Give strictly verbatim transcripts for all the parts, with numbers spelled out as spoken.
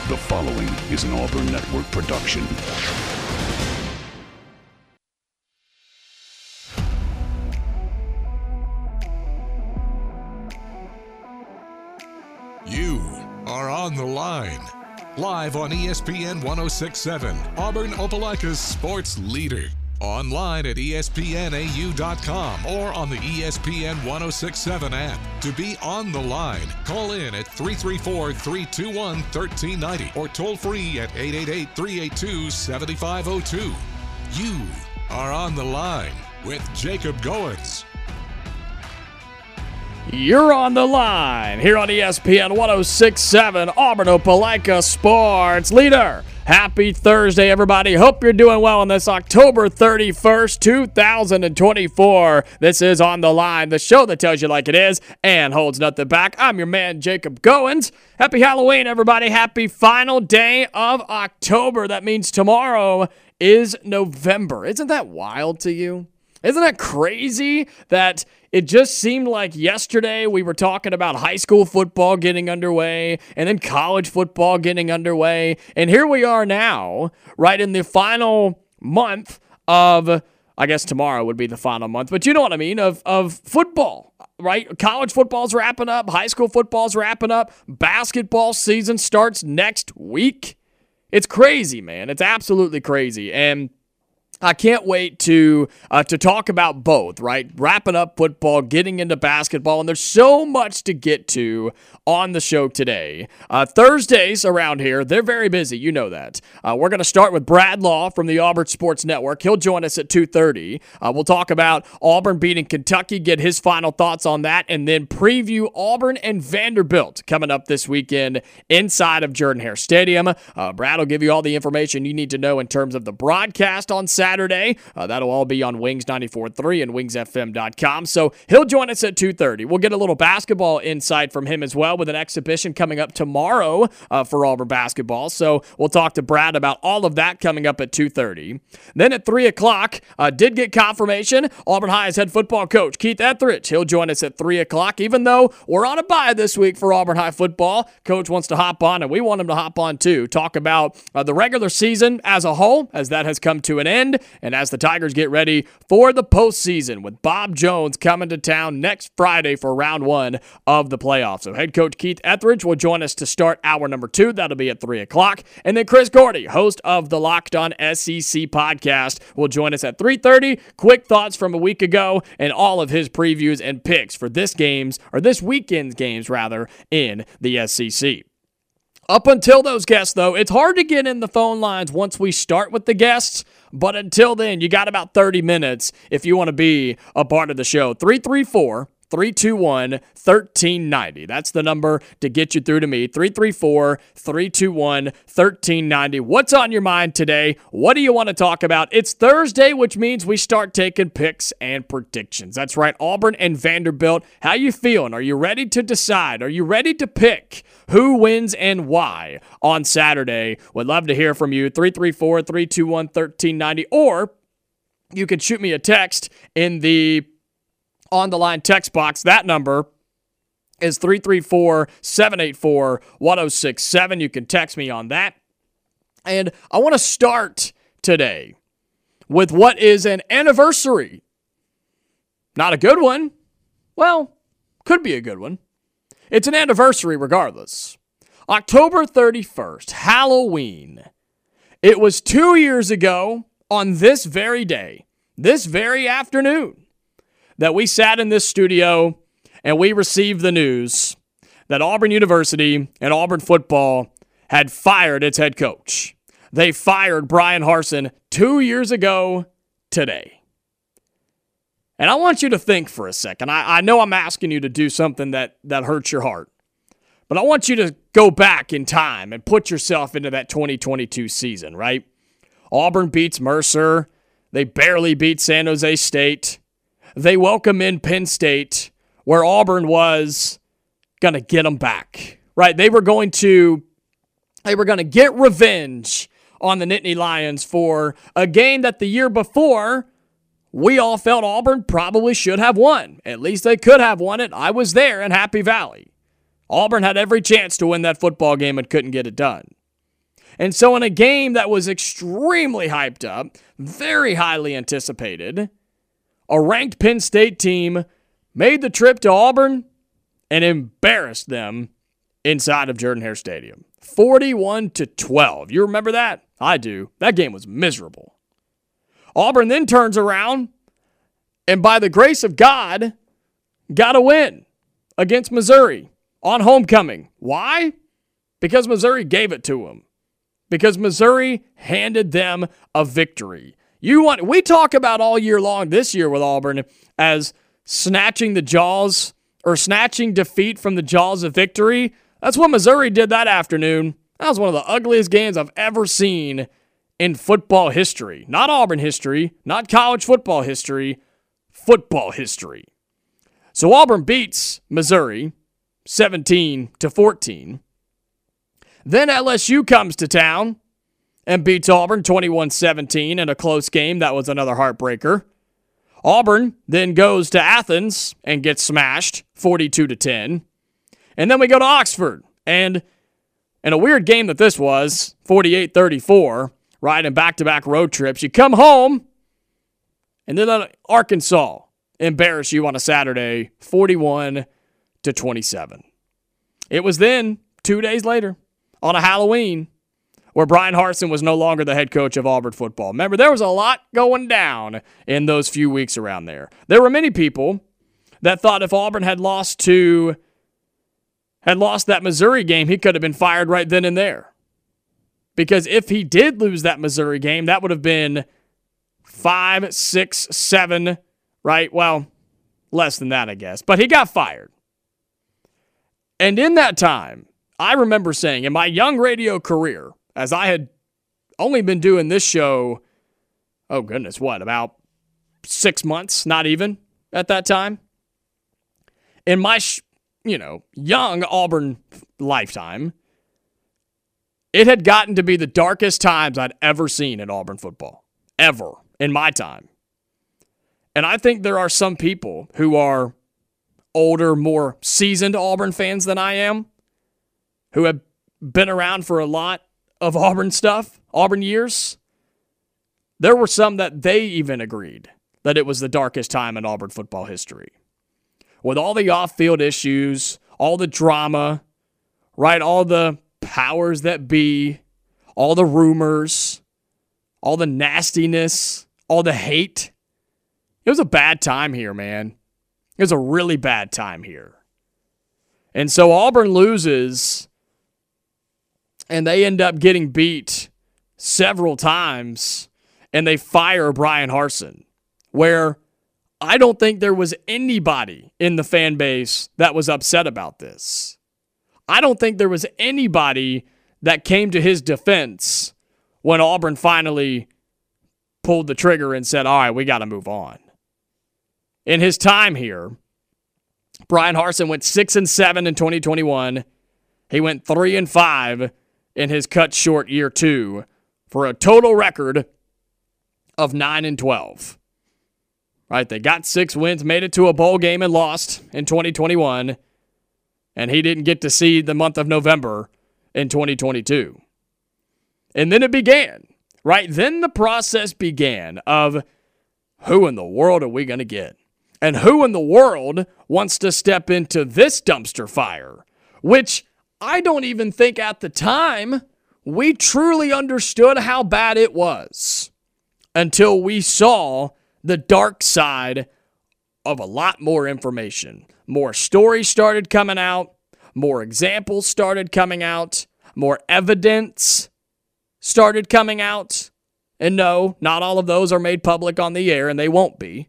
The following is an Auburn Network production. You are on the line. Live on E S P N one oh six point seven, Auburn Opelika's sports leader. Online at E S P N A U dot com or on the E S P N one oh six point seven app. To be on the line, call in at three three four, three two one, one three nine zero or toll free at eight eight eight, three eight two, seven five zero two. You are on the line with Jacob Goins. You're on the line here on E S P N one oh six point seven, Auburn Opelika sports leader. Happy Thursday, everybody. Hope you're doing well on this October thirty-first, two thousand twenty-four. This is On the Line, the show that tells you like it is and holds nothing back. I'm your man, Jacob Goins. Happy Halloween, everybody. Happy final day of October. That means tomorrow is November. Isn't that wild to you? Isn't that crazy that it just seemed like yesterday we were talking about high school football getting underway and then college football getting underway, and here we are now, right in the final month of, I guess tomorrow would be the final month, but you know what I mean, of, of football, right? College football's wrapping up, high school football's wrapping up, basketball season starts next week. It's crazy, man. It's absolutely crazy, and I can't wait to uh, to talk about both, right? Wrapping up football, getting into basketball, and there's so much to get to on the show today. Uh, Thursdays around here, they're very busy. You know that. Uh, we're going to start with Brad Law from the Auburn Sports Network. He'll join us at two thirty. Uh, we'll talk about Auburn beating Kentucky, get his final thoughts on that, and then preview Auburn and Vanderbilt coming up this weekend inside of Jordan-Hare Stadium. Uh, Brad will give you all the information you need to know in terms of the broadcast on Saturday. Saturday. Uh, that'll all be on Wings ninety-four point three and wings f m dot com. So he'll join us at two thirty. We'll get a little basketball insight from him as well with an exhibition coming up tomorrow uh, for Auburn basketball. So we'll talk to Brad about all of that coming up at two thirty. Then at three o'clock, uh, did get confirmation, Auburn High's head football coach, Keith Etheridge. He'll join us at three o'clock. Even though we're on a bye this week for Auburn High football, Coach wants to hop on, and we want him to hop on too. Talk about uh, the regular season as a whole, as that has come to an end, and as the Tigers get ready for the postseason with Bob Jones coming to town next Friday for round one of the playoffs. So head coach Keith Etheridge will join us to start hour number two. That'll be at three o'clock. And then Chris Gordy, host of the Locked On S E C podcast, will join us at three thirty. Quick thoughts from a week ago and all of his previews and picks for this games, or this weekend's games rather, in the S E C. Up until those guests, though, it's hard to get in the phone lines once we start with the guests. But until then, you got about thirty minutes if you want to be a part of the show. three three four, three two one, one three nine zero. That's the number to get you through to me. three three four, three two one, one three nine zero. What's on your mind today? What do you want to talk about? It's Thursday, which means we start taking picks and predictions. That's right, Auburn and Vanderbilt. How you feeling? Are you ready to decide? Are you ready to pick who wins and why on Saturday? Would love to hear from you. three three four, three two one, one three nine zero. Or you can shoot me a text in the On the Line text box. That number is three three four, seven eight four, one oh six seven. You can text me on that. And I want to start today with what is an anniversary. Not a good one. Well, could be a good one. It's an anniversary regardless. October thirty-first, Halloween. It was two years ago on this very day, this very afternoon, that we sat in this studio and we received the news that Auburn University and Auburn football had fired its head coach. They fired Bryan Harsin two years ago today. And I want you to think for a second. I, I know I'm asking you to do something that, that hurts your heart, but I want you to go back in time and put yourself into that twenty twenty-two season, right? Auburn beats Mercer. They barely beat San Jose State. They welcome in Penn State, where Auburn was going to get them back, right? They were going to, they were going to get revenge on the Nittany Lions for a game that the year before we all felt Auburn probably should have won. At least they could have won it. I was there in Happy Valley. Auburn had every chance to win that football game and couldn't get it done. And so in a game that was extremely hyped up, very highly anticipated, a ranked Penn State team made the trip to Auburn and embarrassed them inside of Jordan-Hare Stadium. forty-one to twelve. You remember that? I do. That game was miserable. Auburn then turns around and by the grace of God, got a win against Missouri on homecoming. Why? Because Missouri gave it to them. Because Missouri handed them a victory. You want we talk about all year long this year with Auburn as snatching the jaws or snatching defeat from the jaws of victory. That's what Missouri did that afternoon. That was one of the ugliest games I've ever seen in football history. Not Auburn history, not college football history, football history. So Auburn beats Missouri seventeen to fourteen. Then L S U comes to town and beats Auburn twenty-one seventeen in a close game. That was another heartbreaker. Auburn then goes to Athens and gets smashed forty-two to ten. And then we go to Oxford. And in a weird game that this was, forty-eight thirty-four, right, in back-to-back road trips, you come home and then let Arkansas embarrass you on a Saturday, forty-one to twenty-seven. It was then, two days later, on a Halloween, where Brian Harsin was no longer the head coach of Auburn football. Remember, there was a lot going down in those few weeks around there. There were many people that thought if Auburn had lost to, had lost that Missouri game, he could have been fired right then and there. Because if he did lose that Missouri game, that would have been five, six, seven, right? Well, less than that, I guess. But he got fired. And in that time, I remember saying, in my young radio career, as I had only been doing this show, oh goodness, what, about six months, not even, at that time? In my, you know, young Auburn lifetime, it had gotten to be the darkest times I'd ever seen in Auburn football. Ever. In my time. And I think there are some people who are older, more seasoned Auburn fans than I am, who have been around for a lot of Auburn stuff, Auburn years. There were some that they even agreed that it was the darkest time in Auburn football history. With all the off-field issues, all the drama, right, all the powers that be, all the rumors, all the nastiness, all the hate. It was a bad time here, man. It was a really bad time here. And so Auburn loses, and they end up getting beat several times, and they fire Brian Harsin, where I don't think there was anybody in the fan base that was upset about this. I don't think there was anybody that came to his defense when Auburn finally pulled the trigger and said, all right, we got to move on. In his time here, Brian Harsin went six and seven in twenty twenty-one. He went three and five in his cut short year two for a total record of nine and twelve. Right, they got six wins, made it to a bowl game and lost in twenty twenty-one, and he didn't get to see the month of November in twenty twenty-two. And then it began, right? Then the process began of who in the world are we going to get? And who in the world wants to step into this dumpster fire? Which I don't even think at the time we truly understood how bad it was until we saw the dark side of a lot more information. More stories started coming out. More examples started coming out. More evidence started coming out. And no, not all of those are made public on the air, and they won't be.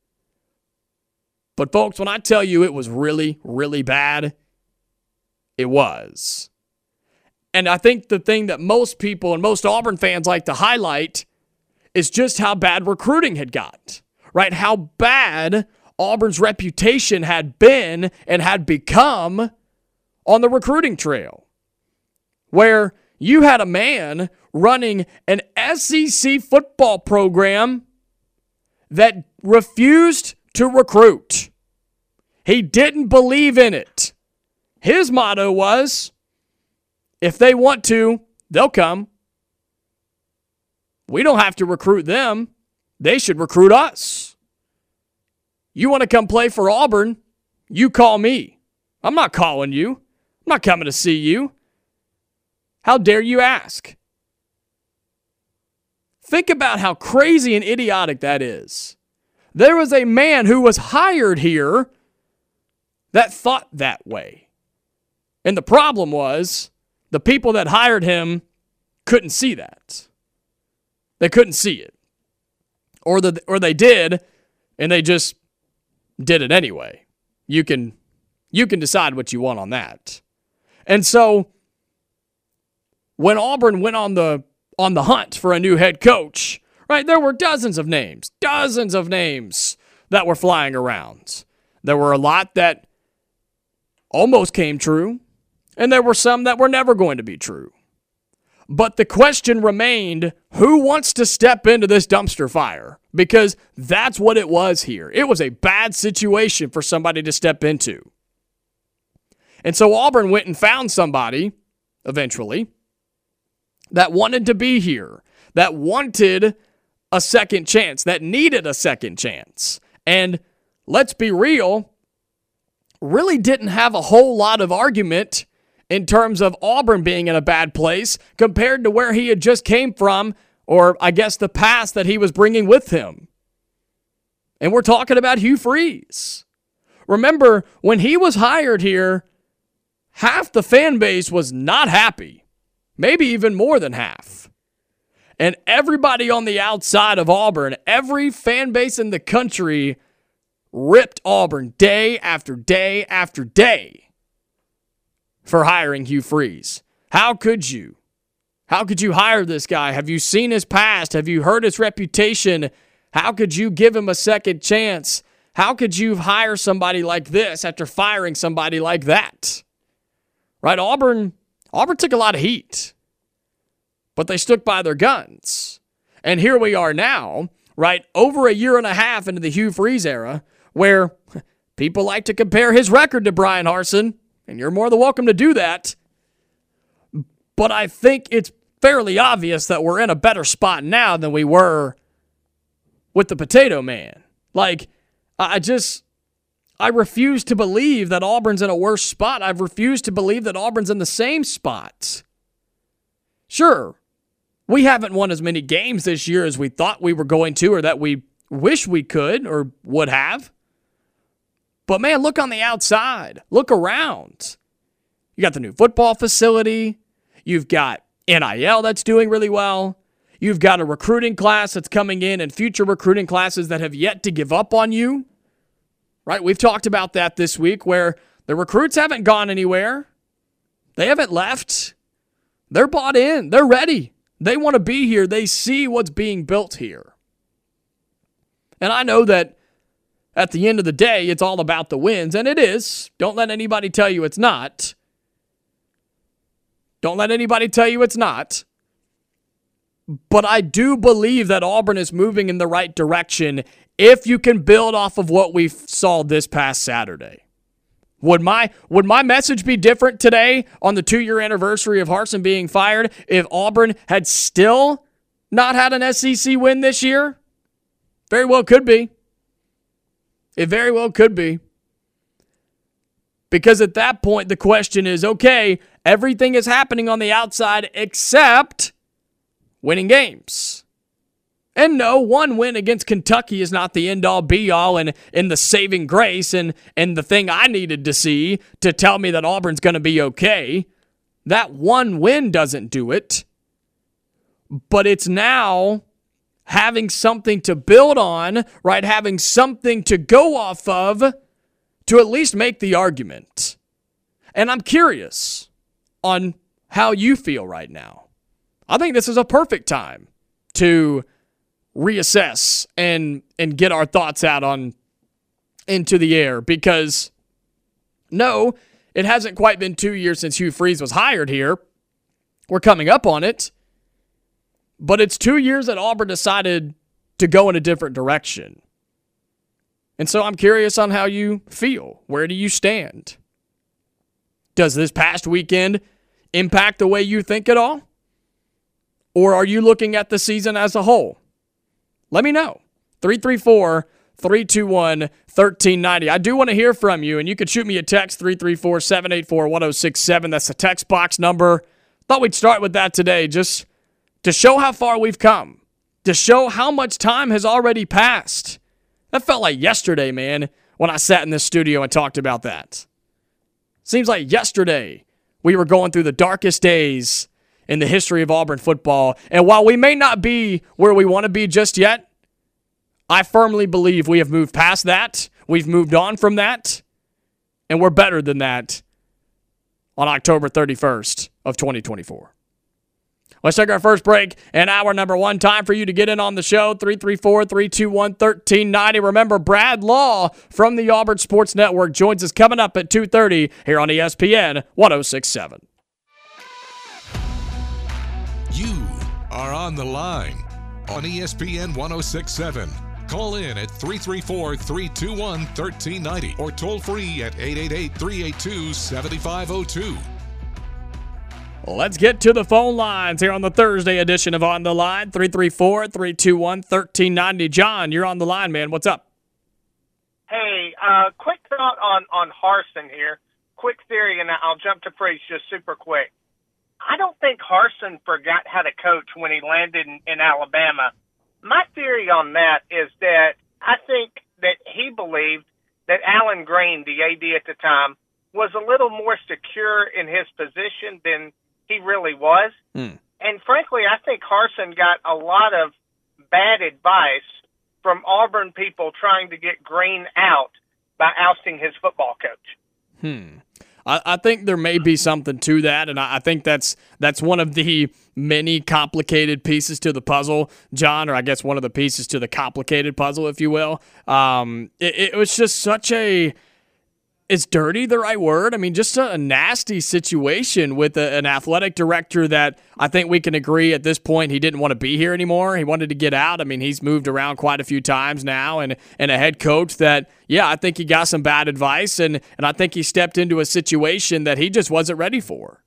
But folks, when I tell you it was really, really bad, it was. And I think the thing that most people and most Auburn fans like to highlight is just how bad recruiting had got, right? How bad Auburn's reputation had been and had become on the recruiting trail, where you had a man running an S E C football program that refused to recruit. He didn't believe in it. His motto was, if they want to, they'll come. We don't have to recruit them. They should recruit us. You want to come play for Auburn? You call me. I'm not calling you. I'm not coming to see you. How dare you ask? Think about how crazy and idiotic that is. There was a man who was hired here that thought that way. And the problem was the people that hired him couldn't see that. They couldn't see it. Or the or they did, and they just did it anyway. You can you can decide what you want on that. And so when Auburn went on the on the hunt for a new head coach, right, there were dozens of names, dozens of names that were flying around. There were a lot that almost came true, and there were some that were never going to be true. But the question remained, who wants to step into this dumpster fire? Because that's what it was here. It was a bad situation for somebody to step into. And so Auburn went and found somebody, eventually, that wanted to be here, that wanted a second chance, that needed a second chance. And let's be real, really didn't have a whole lot of argument in terms of Auburn being in a bad place compared to where he had just came from, or I guess the past that he was bringing with him. And we're talking about Hugh Freeze. Remember, when he was hired here, half the fan base was not happy, maybe even more than half. And everybody on the outside of Auburn, every fan base in the country ripped Auburn day after day after day for hiring Hugh Freeze. How could you? How could you hire this guy? Have you seen his past? Have you heard his reputation? How could you give him a second chance? How could you hire somebody like this after firing somebody like that? Right? Auburn, Auburn took a lot of heat, but they stuck by their guns. And here we are now, right, over a year and a half into the Hugh Freeze era, where people like to compare his record to Brian Harsin, and you're more than welcome to do that. But I think it's fairly obvious that we're in a better spot now than we were with the Potato Man. Like, I just, I refuse to believe that Auburn's in a worse spot. I've refused to believe that Auburn's in the same spot. Sure, we haven't won as many games this year as we thought we were going to, or that we wish we could or would have. But man, look on the outside. Look around. You got the new football facility. You've got N I L that's doing really well. You've got a recruiting class that's coming in and future recruiting classes that have yet to give up on you. Right? We've talked about that this week where the recruits haven't gone anywhere. They haven't left. They're bought in. They're ready. They want to be here. They see what's being built here. And I know that at the end of the day, it's all about the wins, and it is. Don't let anybody tell you it's not. Don't let anybody tell you it's not. But I do believe that Auburn is moving in the right direction if you can build off of what we saw this past Saturday. Would my would my message be different today on the two-year anniversary of Harsin being fired if Auburn had still not had an S E C win this year? Very well could be. It very well could be. Because at that point, the question is, okay, everything is happening on the outside except winning games. And no, one win against Kentucky is not the end-all, be-all, and, and the saving grace and, and the thing I needed to see to tell me that Auburn's going to be okay. That one win doesn't do it. But it's now having something to build on, right? Having something to go off of to at least make the argument. And I'm curious on how you feel right now. I think this is a perfect time to reassess and and get our thoughts out on into the air, because no, it hasn't quite been two years since Hugh Freeze was hired here. We're coming up on it. But it's two years that Auburn decided to go in a different direction. And so I'm curious on how you feel. Where do you stand? Does this past weekend impact the way you think at all? Or are you looking at the season as a whole? Let me know. three three four, three two one, one three nine zero. I do want to hear from you, and you can shoot me a text, three three four, seven eight four, one zero six seven. That's the text box number. Thought we'd start with that today, just to show how far we've come, to show how much time has already passed. That felt like yesterday, man, when I sat in this studio and talked about that. Seems like yesterday we were going through the darkest days in the history of Auburn football. And while we may not be where we want to be just yet, I firmly believe we have moved past that. We've moved on from that. And we're better than that on October thirty-first of twenty twenty-four. Let's take our first break. And hour number one, time for you to get in on the show. three three four, three two one, one three nine zero. Remember, Brad Law from the Auburn Sports Network joins us coming up at two thirty here on E S P N one oh six point seven. You are on the line on E S P N one oh six point seven. Call in at three three four, three two one, one three nine zero or toll free at eight eight eight, three eight two, seven five zero two. Let's get to the phone lines here on the Thursday edition of On the Line. three three four, three two one, one three nine zero. John, you're on the line, man. What's up? Hey, uh, quick thought on, on Harsin here. Quick theory, and I'll jump to Freeze just super quick. I don't think Harsin forgot how to coach when he landed in, in Alabama. My theory on that is that I think that he believed that Alan Green, the A D at the time, was a little more secure in his position than he really was. Mm. And frankly, I think Harsin got a lot of bad advice from Auburn people trying to get Green out by ousting his football coach. Hmm. I, I think there may be something to that, and I, I think that's that's one of the many complicated pieces to the puzzle, John, or I guess one of the pieces to the complicated puzzle, if you will. Um, it, it was just such a... Is dirty the right word? I mean, just a, a nasty situation with a, an athletic director that I think we can agree at this point he didn't want to be here anymore. He wanted to get out. I mean, he's moved around quite a few times now, and and a head coach that, yeah, I think he got some bad advice, and, and I think he stepped into a situation that he just wasn't ready for.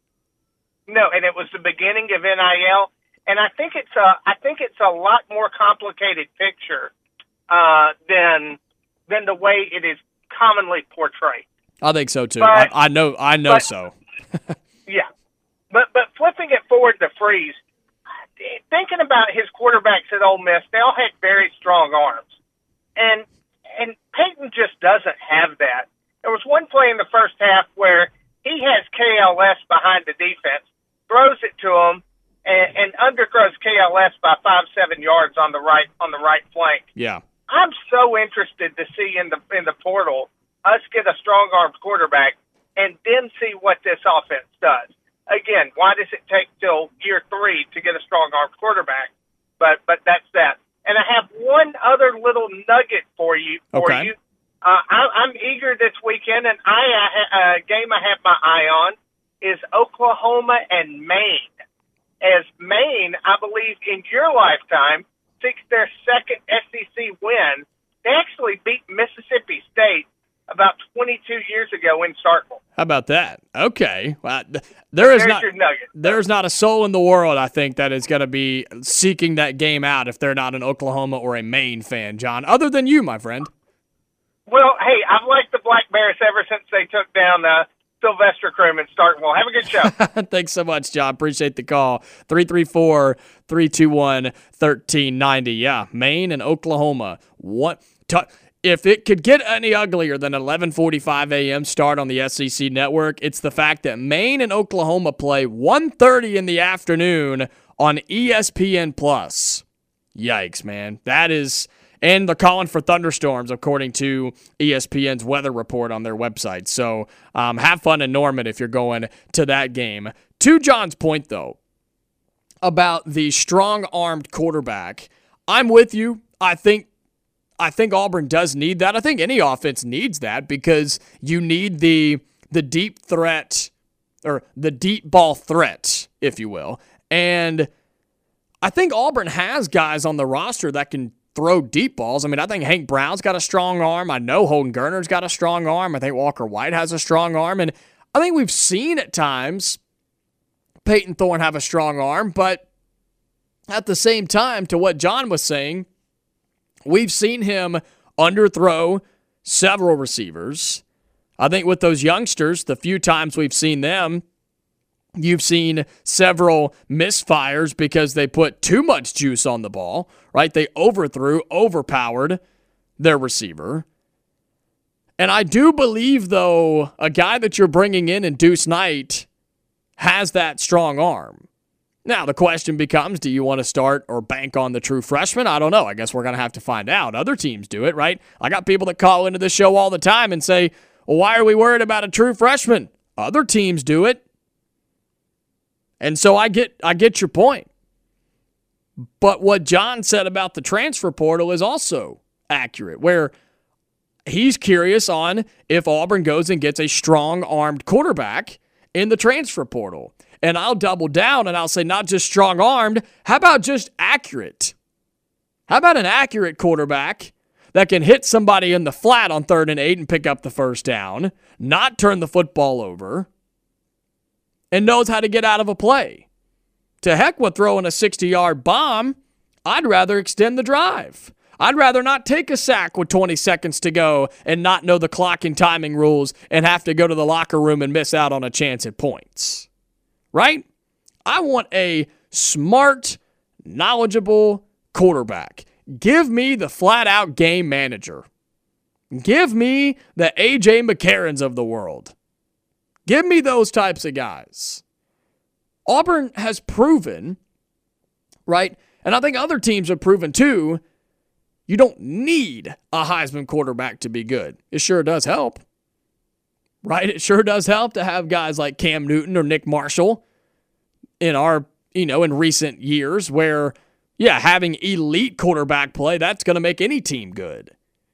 No, and it was the beginning of N I L, and I think it's a I think it's a lot more complicated picture uh, than than the way it is commonly portrayed. I think so too. But, I, I know. I know but, so. yeah, but but flipping it forward to Freeze, thinking about his quarterbacks at Ole Miss, they all had very strong arms, and and Peyton just doesn't have that. There was one play in the first half where he has K L S behind the defense, throws it to him, and, and underthrows K L S by five seven yards on the right on the right flank. Yeah. I'm so interested to see in the in the portal us get a strong-armed quarterback and then see what this offense does. Again, why does it take till year three to get a strong-armed quarterback? But but that's that. And I have one other little nugget for you. For okay. you. Uh, I, I'm eager this weekend, and I a uh, game I have my eye on is Oklahoma and Maine. As Maine, I believe, in your lifetime, seeks their second S E C win. They actually beat Mississippi State about twenty-two years ago in Starkville. How about that? Okay. Well, there is There's not your nugget. There's not a soul in the world, I think, that is going to be seeking that game out if they're not an Oklahoma or a Maine fan, John, other than you, my friend. Well, hey, I've liked the Black Bears ever since they took down uh, Sylvester Croom in Starkville. Have a good show. Thanks so much, John. Appreciate the call. three three four, three two one, one three nine zero. Yeah, Maine and Oklahoma. What? T- if it could get any uglier than an eleven forty-five a.m. start on the S E C network, it's the fact that Maine and Oklahoma play one thirty in the afternoon on E S P N Plus. Yikes, man. That is... And they're calling for thunderstorms, according to E S P N's weather report on their website. So um, have fun in Norman if you're going to that game. To John's point, though, about the strong-armed quarterback, I'm with you. I think I think Auburn does need that. I think any offense needs that because you need the the deep threat or the deep ball threat, if you will. And I think Auburn has guys on the roster that can throw deep balls. I mean, I think Hank Brown's got a strong arm. I know Holden Gerner's got a strong arm. I think Walker White has a strong arm. And I think we've seen at times Peyton Thorne have a strong arm, but at the same time, to what John was saying, we've seen him underthrow several receivers. I think with those youngsters, the few times we've seen them, you've seen several misfires because they put too much juice on the ball, right? They overthrew, overpowered their receiver. And I do believe, though, a guy that you're bringing in in Deuce Knight has that strong arm. Now, the question becomes, do you want to start or bank on the true freshman? I don't know. I guess we're going to have to find out. Other teams do it, right? I got people that call into the show all the time and say, well, why are we worried about a true freshman? Other teams do it. And so I get I get your point. But what John said about the transfer portal is also accurate, where he's curious on if Auburn goes and gets a strong-armed quarterback in the transfer portal. And I'll double down and I'll say not just strong-armed, how about just accurate? How about an accurate quarterback that can hit somebody in the flat on third and eight and pick up the first down, not turn the football over, and knows how to get out of a play? To heck with throwing a sixty-yard bomb, I'd rather extend the drive. I'd rather not take a sack with twenty seconds to go and not know the clock and timing rules and have to go to the locker room and miss out on a chance at points. Right? I want a smart, knowledgeable quarterback. Give me the flat-out game manager. Give me the A J McCarrons of the world. Give me those types of guys. Auburn has proven, right, and I think other teams have proven too, you don't need a Heisman quarterback to be good. It sure does help. Right? It sure does help to have guys like Cam Newton or Nick Marshall in our, you know, in recent years where, yeah, having elite quarterback play, that's going to make any team good.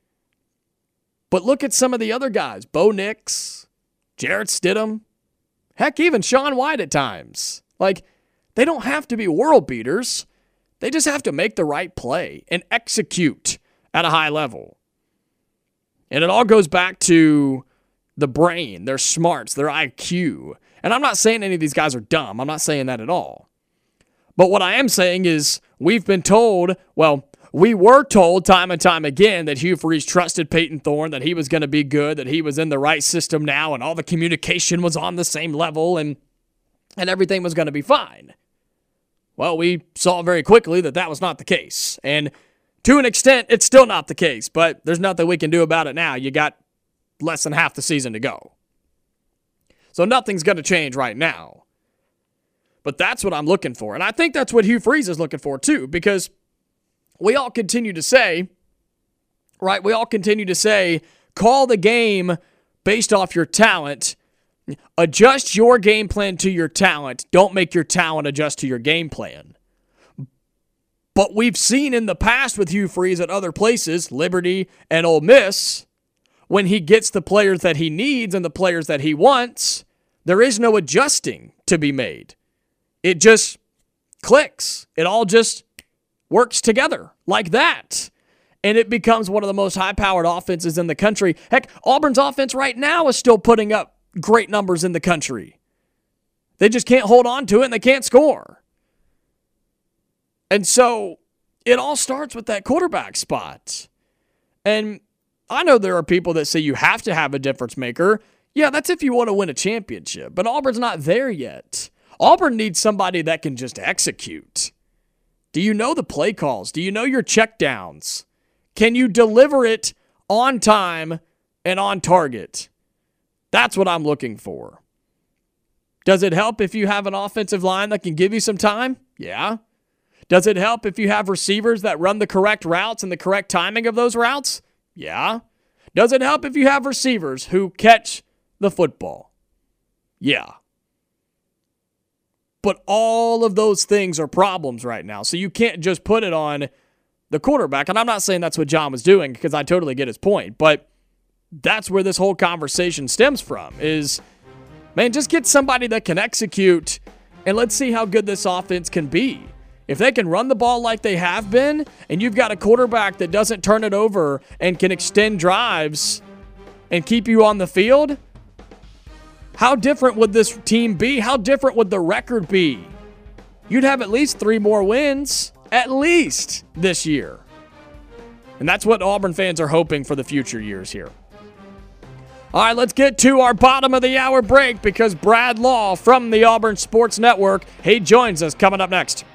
But look at some of the other guys. Bo Nix, Jarrett Stidham, heck, even Sean White at times. Like, they don't have to be world beaters. They just have to make the right play and execute at a high level. And it all goes back to the brain, their smarts, their I Q. And I'm not saying any of these guys are dumb. I'm not saying that at all. But what I am saying is we've been told, well, we were told time and time again that Hugh Freeze trusted Peyton Thorne, that he was going to be good, that he was in the right system now, and all the communication was on the same level, and, and everything was going to be fine. Well, we saw very quickly that that was not the case. And to an extent, it's still not the case, but there's nothing we can do about it now. You got less than half the season to go. So nothing's going to change right now. But that's what I'm looking for. And I think that's what Hugh Freeze is looking for too, because we all continue to say, right, we all continue to say, call the game based off your talent. Adjust your game plan to your talent. Don't make your talent adjust to your game plan. But we've seen in the past with Hugh Freeze at other places, Liberty and Ole Miss, when he gets the players that he needs and the players that he wants, there is no adjusting to be made. It just clicks. It all just works together like that. And it becomes one of the most high-powered offenses in the country. Heck, Auburn's offense right now is still putting up great numbers in the country. They just can't hold on to it and they can't score. And so it all starts with that quarterback spot. And I know there are people that say you have to have a difference maker. Yeah, that's if you want to win a championship. But Auburn's not there yet. Auburn needs somebody that can just execute. Do you know the play calls? Do you know your checkdowns? Can you deliver it on time and on target? That's what I'm looking for. Does it help if you have an offensive line that can give you some time? Yeah. Does it help if you have receivers that run the correct routes and the correct timing of those routes? Yeah. Does it help if you have receivers who catch the football? Yeah. But all of those things are problems right now. So you can't just put it on the quarterback. And I'm not saying that's what John was doing because I totally get his point. But that's where this whole conversation stems from is, man, just get somebody that can execute and let's see how good this offense can be. If they can run the ball like they have been, and you've got a quarterback that doesn't turn it over and can extend drives and keep you on the field, how different would this team be? How different would the record be you'd have at least three more wins, at least this year. And that's what Auburn fans are hoping for the future years here. All right, let's get to our bottom of the hour break because Brad Law from the Auburn Sports Network, he joins us coming up next.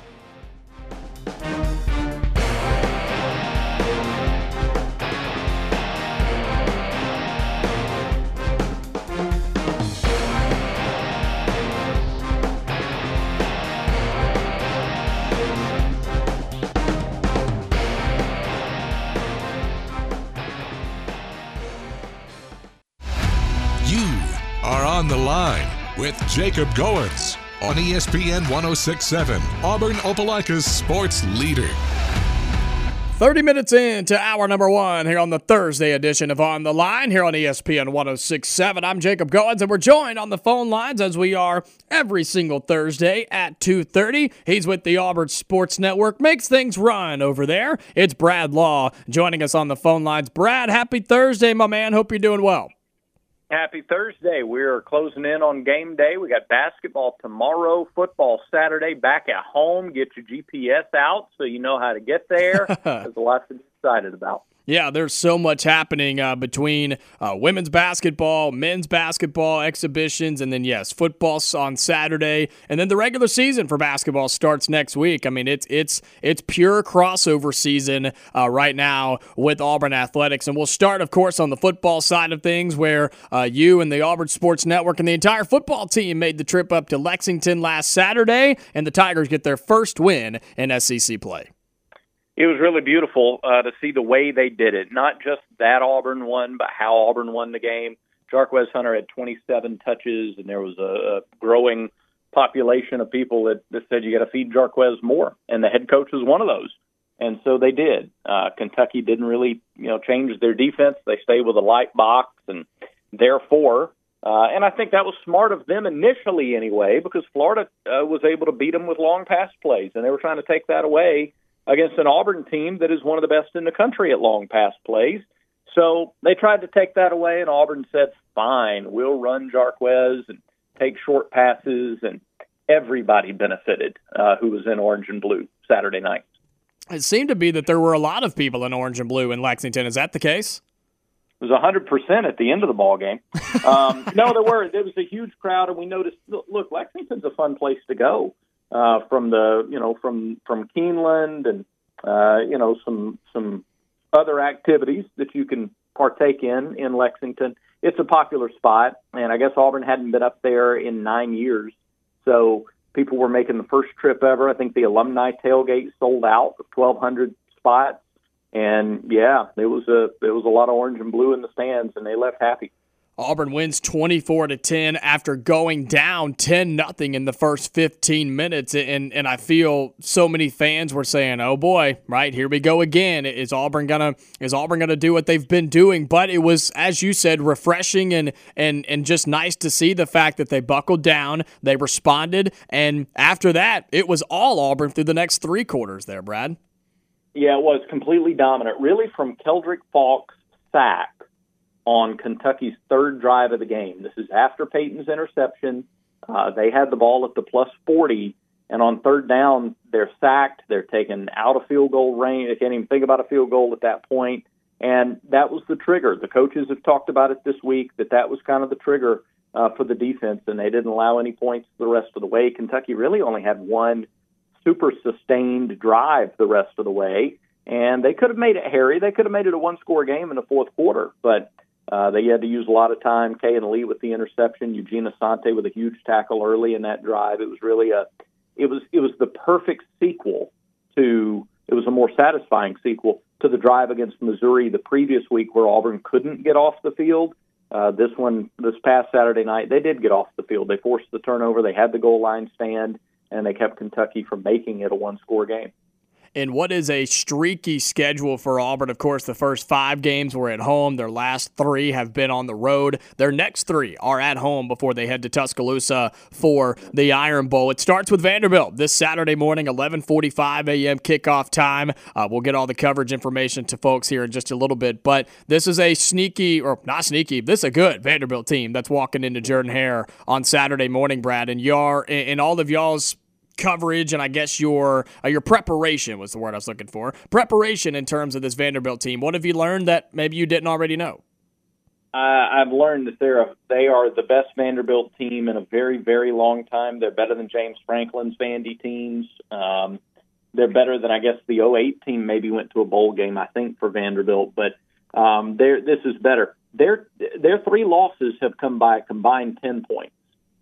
On the Line with Jacob Goins on E S P N one oh six point seven, Auburn Opelika's sports leader. thirty minutes into hour number one here on the Thursday edition of On the Line here on E S P N one oh six point seven. I'm Jacob Goins, and we're joined on the phone lines as we are every single Thursday at two thirty. He's with the Auburn Sports Network, makes things run over there. It's Brad Law joining us on the phone lines. Brad, happy Thursday, my man. Hope you're doing well. Happy Thursday. We're closing in on game day. We got basketball tomorrow, football Saturday, back at home. Get your G P S out so you know how to get there. There's a lot to be excited about. Yeah, there's so much happening uh, between uh, women's basketball, men's basketball exhibitions, and then, yes, football on Saturday. And then the regular season for basketball starts next week. I mean, it's it's it's pure crossover season uh, right now with Auburn Athletics. And we'll start, of course, on the football side of things where uh, you and the Auburn Sports Network and the entire football team made the trip up to Lexington last Saturday, and the Tigers get their first win in S E C play. It was really beautiful uh, to see the way they did it. Not just that Auburn won, but how Auburn won the game. Jarquez Hunter had twenty-seven touches, and there was a, a growing population of people that, that said you got to feed Jarquez more, and the head coach was one of those. And so they did. Uh, Kentucky didn't really, you know, change their defense. They stayed with a light box, and therefore, uh, and I think that was smart of them initially anyway, because Florida uh, was able to beat them with long pass plays, and they were trying to take that away against an Auburn team that is one of the best in the country at long pass plays. So they tried to take that away, and Auburn said, fine, we'll run Jarquez and take short passes, and everybody benefited uh, who was in orange and blue Saturday night. It seemed to be that there were a lot of people in orange and blue in Lexington. Is that the case? It was one hundred percent at the end of the ball game. Um, no, there were. There was a huge crowd, and we noticed, look, Lexington's a fun place to go. Uh, from the, you know, from, from Keeneland and, uh, you know, some, some other activities that you can partake in, in Lexington. It's a popular spot, and I guess Auburn hadn't been up there in nine years. So people were making the first trip ever. I think the alumni tailgate sold out of twelve hundred spots. And yeah, there was a, there was a lot of orange and blue in the stands, and they left happy. Auburn wins twenty-four to ten after going down ten nothing in the first fifteen minutes. And and I feel so many fans were saying, oh boy, right, here we go again. Is Auburn gonna is Auburn gonna do what they've been doing? But it was, as you said, refreshing and and and just nice to see the fact that they buckled down, they responded, and after that, it was all Auburn through the next three quarters there, Brad. Yeah, it was completely dominant, really, from Keldrick Falk's sack on Kentucky's third drive of the game. This is after Peyton's interception. Uh, they had the ball at the plus forty, and on third down, they're sacked. They're taken out of field goal range. They can't even think about a field goal at that point, and that was the trigger. The coaches have talked about it this week, that that was kind of the trigger uh, for the defense, and they didn't allow any points the rest of the way. Kentucky really only had one super sustained drive the rest of the way, and they could have made it hairy. They could have made it a one-score game in the fourth quarter, but Uh, they had to use a lot of time. Kay and Lee with the interception, Eugene Asante with a huge tackle early in that drive. It was really a, it was it was the perfect sequel to. It was a more satisfying sequel to the drive against Missouri the previous week, where Auburn couldn't get off the field. Uh, this one, this past Saturday night, they did get off the field. They forced the turnover. They had the goal line stand, and they kept Kentucky from making it a one-score game. In what is a streaky schedule for Auburn. Of course, the first five games were at home. Their last three have been on the road. Their next three are at home before they head to Tuscaloosa for the Iron Bowl. It starts with Vanderbilt this Saturday morning, eleven forty-five a.m. kickoff time. Uh, we'll get all the coverage information to folks here in just a little bit, but this is a sneaky, or not sneaky, this is a good Vanderbilt team that's walking into Jordan-Hare on Saturday morning, Brad, and y'all, in all of y'all's coverage and I guess your uh, your preparation was the word I was looking for. Preparation in terms of this Vanderbilt team. What have you learned that maybe you didn't already know? Uh, I've learned that they're a, they are the best Vanderbilt team in a very, very long time. They're better than James Franklin's Vandy teams. Um, they're better than, I guess, the oh eight team maybe went to a bowl game, I think, for Vanderbilt. But um, they're, this is better. Their, their three losses have come by a combined ten points.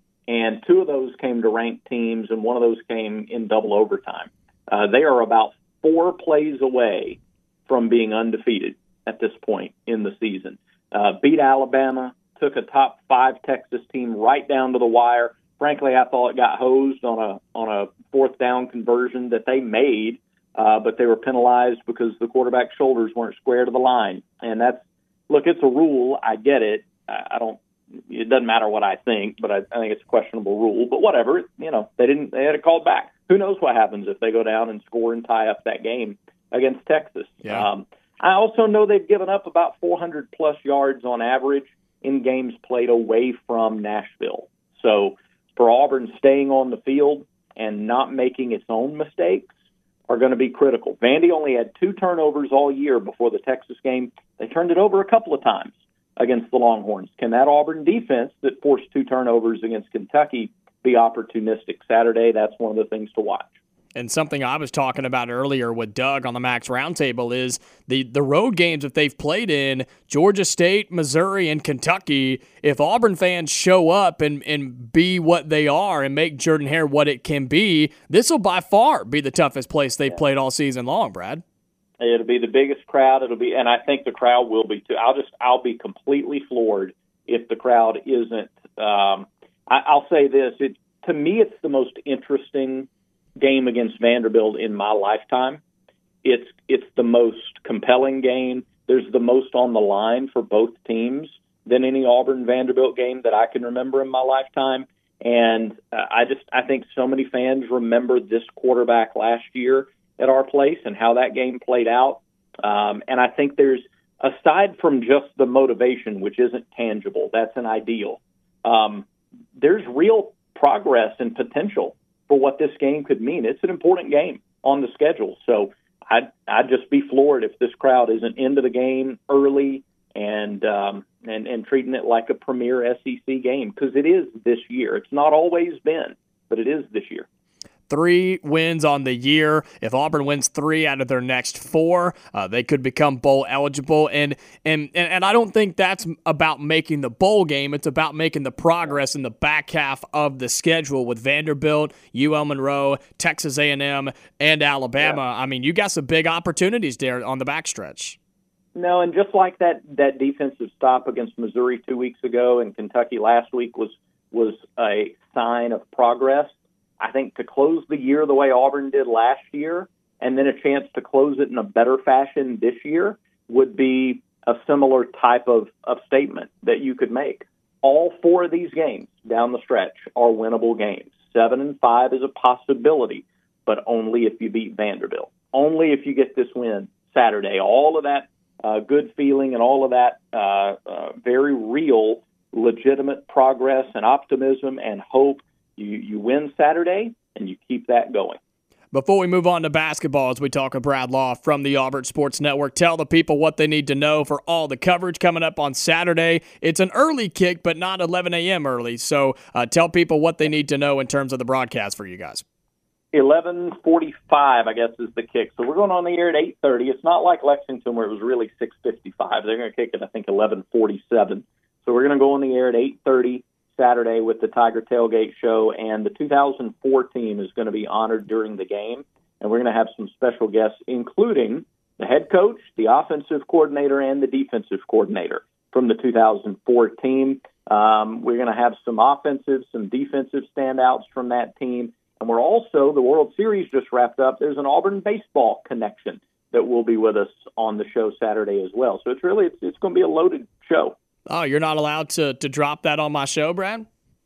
And two of those came to ranked teams, and one of those came in double overtime. Uh, they are about four plays away from being undefeated at this point in the season. Uh, beat Alabama, took a top five Texas team right down to the wire. Frankly, I thought it got hosed on a on a fourth down conversion that they made, uh, but they were penalized because the quarterback's shoulders weren't square to the line. And that's, look, it's a rule. I get it. I, I don't. It doesn't matter what I think, but I, I think it's a questionable rule. But whatever, you know, they didn't. They had it called back. Who knows what happens if they go down and score and tie up that game against Texas? Yeah. Um, I also know they've given up about four hundred plus yards on average in games played away from Nashville. So for Auburn, staying on the field and not making its own mistakes are going to be critical. Vandy only had two turnovers all year before the Texas game. They turned it over a couple of times against the Longhorns. Can that Auburn defense that forced two turnovers against Kentucky be opportunistic Saturday? That's one of the things to watch. And something I was talking about earlier with Doug on the Max Roundtable is the, the road games that they've played in, Georgia State, Missouri, and Kentucky. If Auburn fans show up and, and be what they are and make Jordan-Hare what it can be, this will by far be the toughest place they've yeah. played all season long, Brad. It'll be the biggest crowd. It'll be, and I think the crowd will be too. I'll just, I'll be completely floored if the crowd isn't. Um, I, I'll say this: it to me, it's the most interesting game against Vanderbilt in my lifetime. It's it's the most compelling game. There's the most on the line for both teams than any Auburn Vanderbilt game that I can remember in my lifetime. And uh, I just I think so many fans remember this quarterback last year at our place and how that game played out. Um, and I think there's, aside from just the motivation, which isn't tangible, that's an ideal, um, there's real progress and potential for what this game could mean. It's an important game on the schedule. So I'd, I'd just be floored if this crowd isn't into the game early and um, and, and treating it like a premier S E C game, because it is this year. It's not always been, but it is this year. Three wins on the year. If Auburn wins three out of their next four, uh, they could become bowl eligible. And, and and and I don't think that's about making the bowl game. It's about making the progress in the back half of the schedule with Vanderbilt, U L Monroe, Texas A and M, and Alabama. Yeah. I mean, you got some big opportunities there on the backstretch. No, and just like that that defensive stop against Missouri two weeks ago and Kentucky last week was was a sign of progress. I think to close the year the way Auburn did last year and then a chance to close it in a better fashion this year would be a similar type of, of statement that you could make. All four of these games down the stretch are winnable games. Seven and five is a possibility, but only if you beat Vanderbilt. Only if you get this win Saturday. All of that uh, good feeling and all of that uh, uh, very real, legitimate progress and optimism and hope. You you win Saturday, and you keep that going. Before we move on to basketball, as we talk with Brad Law from the Auburn Sports Network, tell the people what they need to know for all the coverage coming up on Saturday. It's an early kick, but not eleven a.m. early, so uh, tell people what they need to know in terms of the broadcast for you guys. eleven forty-five, I guess, is the kick. So we're going on the air at eight thirty. It's not like Lexington where it was really six fifty-five. They're going to kick it, I think, eleven forty-seven. So we're going to go on the air at eight thirty. Saturday with the Tiger Tailgate Show, and the two thousand four team is going to be honored during the game, and we're going to have some special guests, including the head coach, the offensive coordinator, and the defensive coordinator from the two thousand four team. Um, we're going to have some offensive, some defensive standouts from that team, and we're also, the World Series just wrapped up, there's an Auburn baseball connection that will be with us on the show Saturday as well. So it's really, it's, it's going to be a loaded show. Oh, you're not allowed to, to drop that on my show, Brad?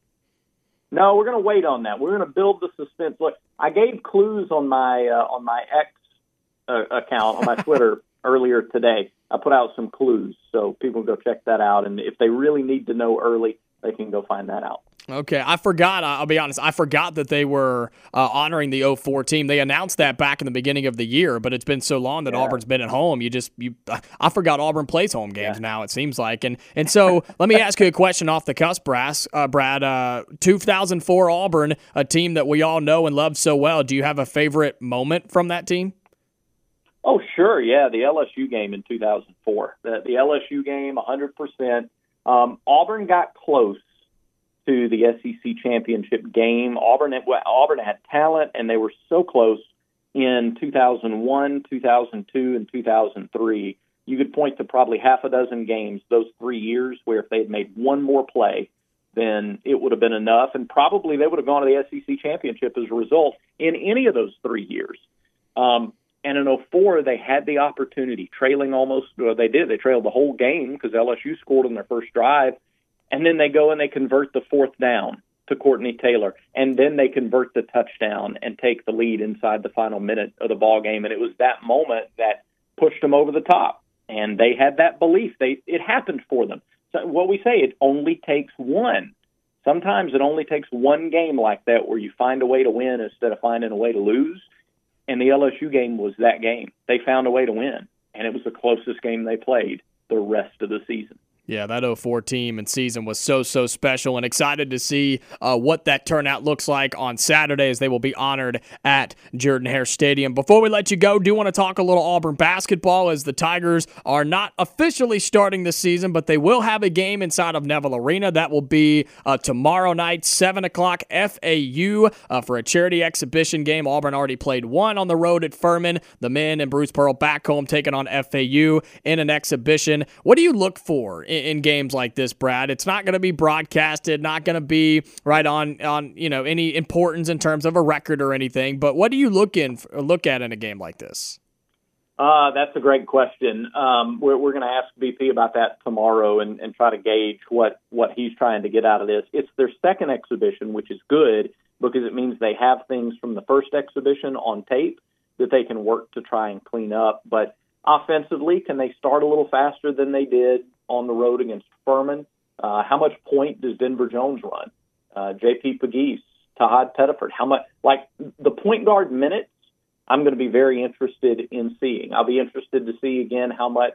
No, we're going to wait on that. We're going to build the suspense. Look, I gave clues on my uh, on my X uh, account, on my Twitter earlier today. I put out some clues, so people can go check that out. And if they really need to know early, they can go find that out. Okay, I forgot. I'll be honest. I forgot that they were uh, honoring the oh four team. They announced that back in the beginning of the year, but it's been so long that yeah. Auburn's been at home. You just you. I forgot Auburn plays home games yeah. now. It seems like, and and so let me ask you a question off the cusp, Brass, uh, Brad. Uh, two thousand four Auburn, a team that we all know and love so well. Do you have a favorite moment from that team? Oh, sure. Yeah, the L S U game in two thousand four. The, the L S U game, one hundred percent. Um, Auburn got close to the S E C championship game. Auburn Auburn had talent, and they were so close in two thousand one, two thousand two, and two thousand three. You could point to probably half a dozen games those three years where if they had made one more play, then it would have been enough, and probably they would have gone to the S E C championship as a result in any of those three years. Um, and in oh four, they had the opportunity, trailing almost, well, they did, they trailed the whole game because L S U scored on their first drive. And then they go and they convert the fourth down to Courtney Taylor. And then they convert the touchdown and take the lead inside the final minute of the ball game. And it was that moment that pushed them over the top. And they had that belief. They it happened for them. So what we say, it only takes one. Sometimes it only takes one game like that where you find a way to win instead of finding a way to lose. And the L S U game was that game. They found a way to win. And it was the closest game they played the rest of the season. Yeah, that oh four team and season was so, so special, and excited to see uh, what that turnout looks like on Saturday as they will be honored at Jordan-Hare Stadium. Before we let you go, do want to talk a little Auburn basketball as the Tigers are not officially starting the season, but they will have a game inside of Neville Arena. That will be uh, tomorrow night, seven o'clock, F A U, uh, for a charity exhibition game. Auburn already played one on the road at Furman. The men and Bruce Pearl back home taking on F A U in an exhibition. What do you look for in, in games like this, Brad? It's not going to be broadcasted, not going to be right on on you know any importance in terms of a record or anything. But what do you look in look at in a game like this? Uh, that's a great question. Um, we're we're going to ask B P about that tomorrow and, and try to gauge what what he's trying to get out of this. It's their second exhibition, which is good because it means they have things from the first exhibition on tape that they can work to try and clean up. But offensively, can they start a little faster than they did on the road against Furman? Uh, how much point does Denver Jones run? Uh, J P Pegues, Tahad Pettiford, how much, like the point guard minutes, I'm going to be very interested in seeing. I'll be interested to see again how much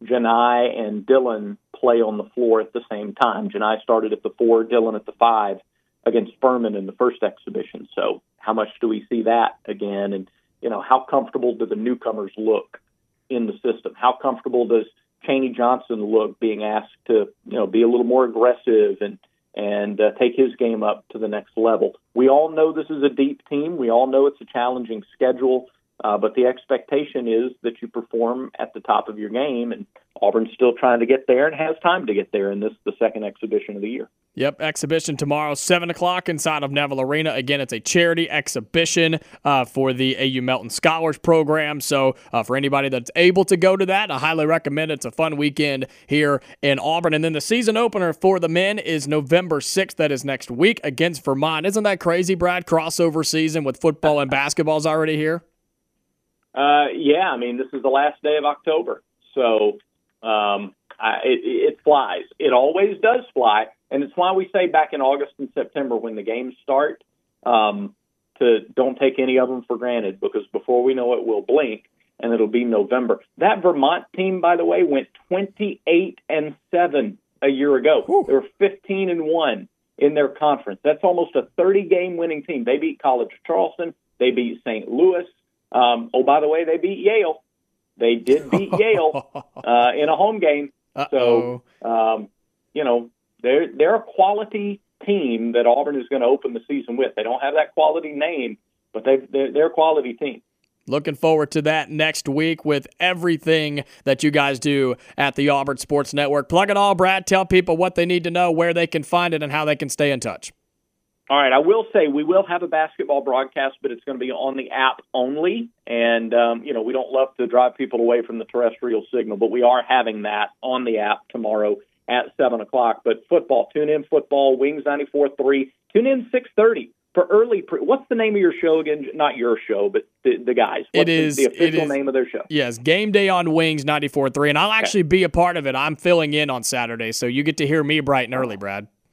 Janai and Dylan play on the floor at the same time. Janai started at the four, Dylan at the five against Furman in the first exhibition. So how much do we see that again? And, you know, how comfortable do the newcomers look in the system? How comfortable does Chaney Johnson look being asked to, you know, be a little more aggressive and and uh, take his game up to the next level? We all know this is a deep team. We all know it's a challenging schedule, uh, but the expectation is that you perform at the top of your game, and Auburn's still trying to get there and has time to get there in this, the second exhibition of the year. Yep, exhibition tomorrow, seven o'clock inside of Neville Arena. Again, it's a charity exhibition uh, for the A U Melton Scholars Program. So uh, for anybody that's able to go to that, I highly recommend it. It's a fun weekend here in Auburn. And then the season opener for the men is November sixth. That is next week against Vermont. Isn't that crazy, Brad? Crossover season with football and basketball's already here? Uh, yeah, I mean, this is the last day of October. So um, I, it, it flies. It always does fly. And it's why we say back in August and September when the games start um, to don't take any of them for granted, because before we know it, we'll blink and it'll be November. That Vermont team, by the way, went twenty-eight and seven a year ago. Whew. They were fifteen and one in their conference. That's almost a thirty-game winning team. They beat College of Charleston. They beat Saint Louis. Um, oh, by the way, they beat Yale. They did beat Yale uh, in a home game. Uh-oh. So, um, you know, They're, they're a quality team that Auburn is going to open the season with. They don't have that quality name, but they've, they're, they're a quality team. Looking forward to that next week with everything that you guys do at the Auburn Sports Network. Plug it all, Brad. Tell people what they need to know, where they can find it, and how they can stay in touch. All right, I will say we will have a basketball broadcast, but it's going to be on the app only. And, um, you know, we don't love to drive people away from the terrestrial signal, but we are having that on the app tomorrow at seven o'clock. But football, tune in football, Wings ninety-four point three. Tune in six thirty for early. Pre- What's the name of your show again? Not your show, but the, the guys. What's it is the, the official it is, name of their show? Yes, Game Day on Wings ninety-four point three. And I'll actually okay. be a part of it. I'm filling in on Saturday, so you get to hear me bright and early, Brad.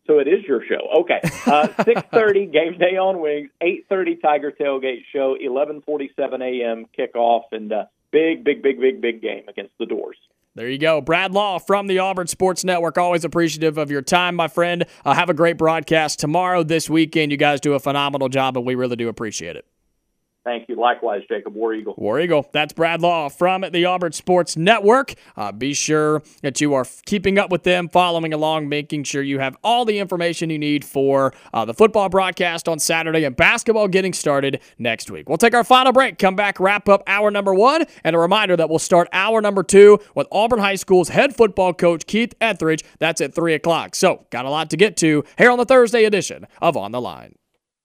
So it is your show. Okay. Uh, six thirty, Game Day on Wings. eight thirty, Tiger Tailgate Show. eleven forty-seven a.m. kickoff. And uh, big, big, big, big, big game against the Doors. There you go. Brad Law from the Auburn Sports Network. Always appreciative of your time, my friend. Uh, have a great broadcast tomorrow, this weekend. You guys do a phenomenal job, and we really do appreciate it. Thank you. Likewise, Jacob. War Eagle. War Eagle. That's Brad Law from the Auburn Sports Network. Uh, be sure that you are keeping up with them, following along, making sure you have all the information you need for uh, the football broadcast on Saturday and basketball getting started next week. We'll take our final break, come back, wrap up hour number one, and a reminder that we'll start hour number two with Auburn High School's head football coach, Keith Etheridge. That's at three o'clock. So, got a lot to get to here on the Thursday edition of On the Line.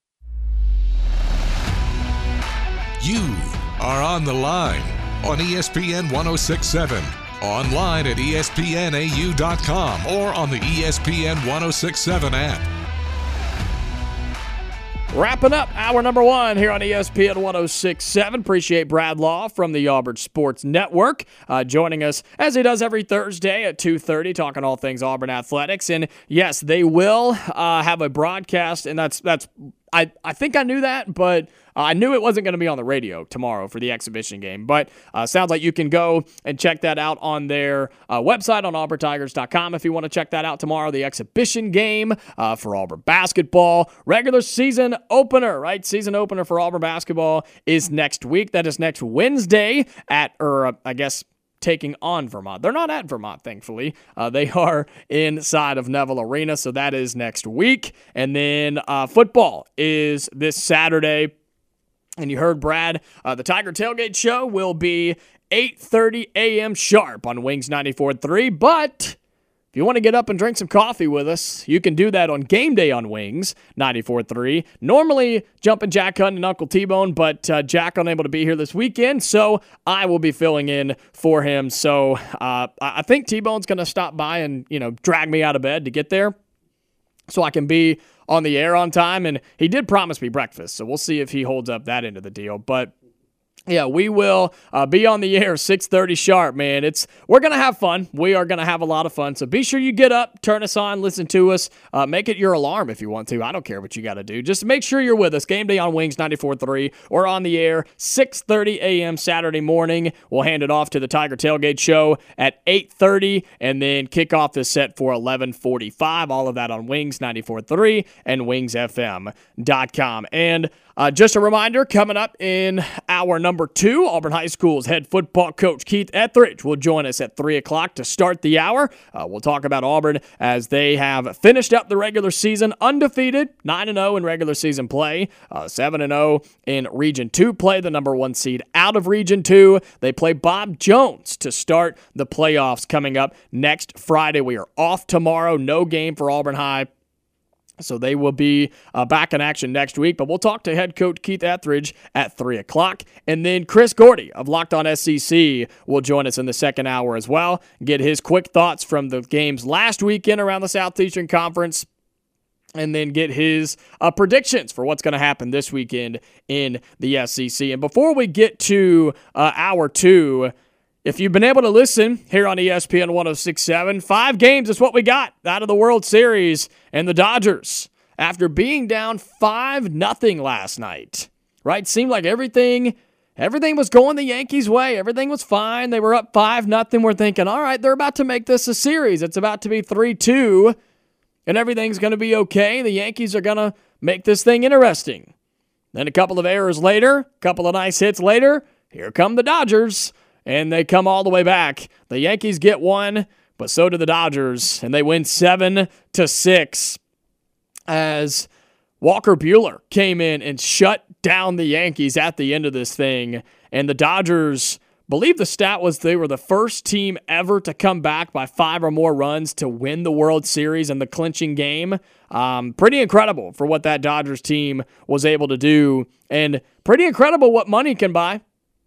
You are on the line on E S P N one oh six point seven, online at E S P N A U dot com or on the E S P N one oh six point seven app. Wrapping up hour number one here on E S P N one oh six point seven. Appreciate Brad Law from the Auburn Sports Network uh, joining us as he does every Thursday at two thirty, talking all things Auburn athletics. And yes, they will uh, have a broadcast, and that's that's I, I think I knew that, but uh, I knew it wasn't going to be on the radio tomorrow for the exhibition game. But uh, sounds like you can go and check that out on their uh, website on auburn tigers dot com if you want to check that out tomorrow. The exhibition game uh, for Auburn basketball. Regular season opener, right? Season opener for Auburn basketball is next week. That is next Wednesday at, or uh, I guess, taking on Vermont. They're not at Vermont, thankfully. Uh, they are inside of Neville Arena, so that is next week. And then uh, football is this Saturday. And you heard Brad, uh, the Tiger Tailgate Show will be eight thirty a.m. sharp on Wings ninety-four point three, but if you want to get up and drink some coffee with us, you can do that on Game Day on Wings ninety-four point three. Normally, jumping Jack Hunt and Uncle T-Bone, but uh, Jack unable to be here this weekend, so I will be filling in for him. So uh, I think T-Bone's going to stop by and, you know, drag me out of bed to get there so I can be on the air on time. And he did promise me breakfast, so we'll see if he holds up that end of the deal. But yeah, we will uh, be on the air six thirty sharp, man. It's we're going to have fun. We are going to have a lot of fun. So be sure you get up, turn us on, listen to us. Uh, make it your alarm if you want to. I don't care what you got to do. Just make sure you're with us. Game Day on Wings ninety-four point three. We're on the air six thirty a.m. Saturday morning. We'll hand it off to the Tiger Tailgate Show at eight thirty, and then kick off the set for eleven forty-five. All of that on Wings ninety-four point three and wings f m dot com. And Uh, just a reminder, coming up in hour number two, Auburn High School's head football coach Keith Etheridge will join us at three o'clock to start the hour. Uh, we'll talk about Auburn as they have finished up the regular season undefeated, nine and oh in regular season play, uh, seven and oh in Region two play, the number one seed out of Region two. They play Bob Jones to start the playoffs coming up next Friday. We are off tomorrow, no game for Auburn High. So they will be uh, back in action next week. But we'll talk to head coach Keith Etheridge at three o'clock. And then Chris Gordy of Locked On S E C will join us in the second hour as well. Get his quick thoughts from the games last weekend around the Southeastern Conference. And then get his uh, predictions for what's going to happen this weekend in the S E C. And before we get to uh, hour two, if you've been able to listen here on E S P N one oh six point seven, five games is what we got out of the World Series. And the Dodgers, after being down five nothing last night, right? Seemed like everything everything was going the Yankees' way. Everything was fine. They were up five nothing. We're thinking, all right, they're about to make this a series. It's about to be three two, and everything's going to be okay. The Yankees are going to make this thing interesting. Then a couple of errors later, a couple of nice hits later, here come the Dodgers. And they come all the way back. The Yankees get one, but so do the Dodgers, and they win seven to six as Walker Buehler came in and shut down the Yankees at the end of this thing. And the Dodgers, believe the stat was they were the first team ever to come back by five or more runs to win the World Series in the clinching game. Um, pretty incredible for what that Dodgers team was able to do, and pretty incredible what money can buy.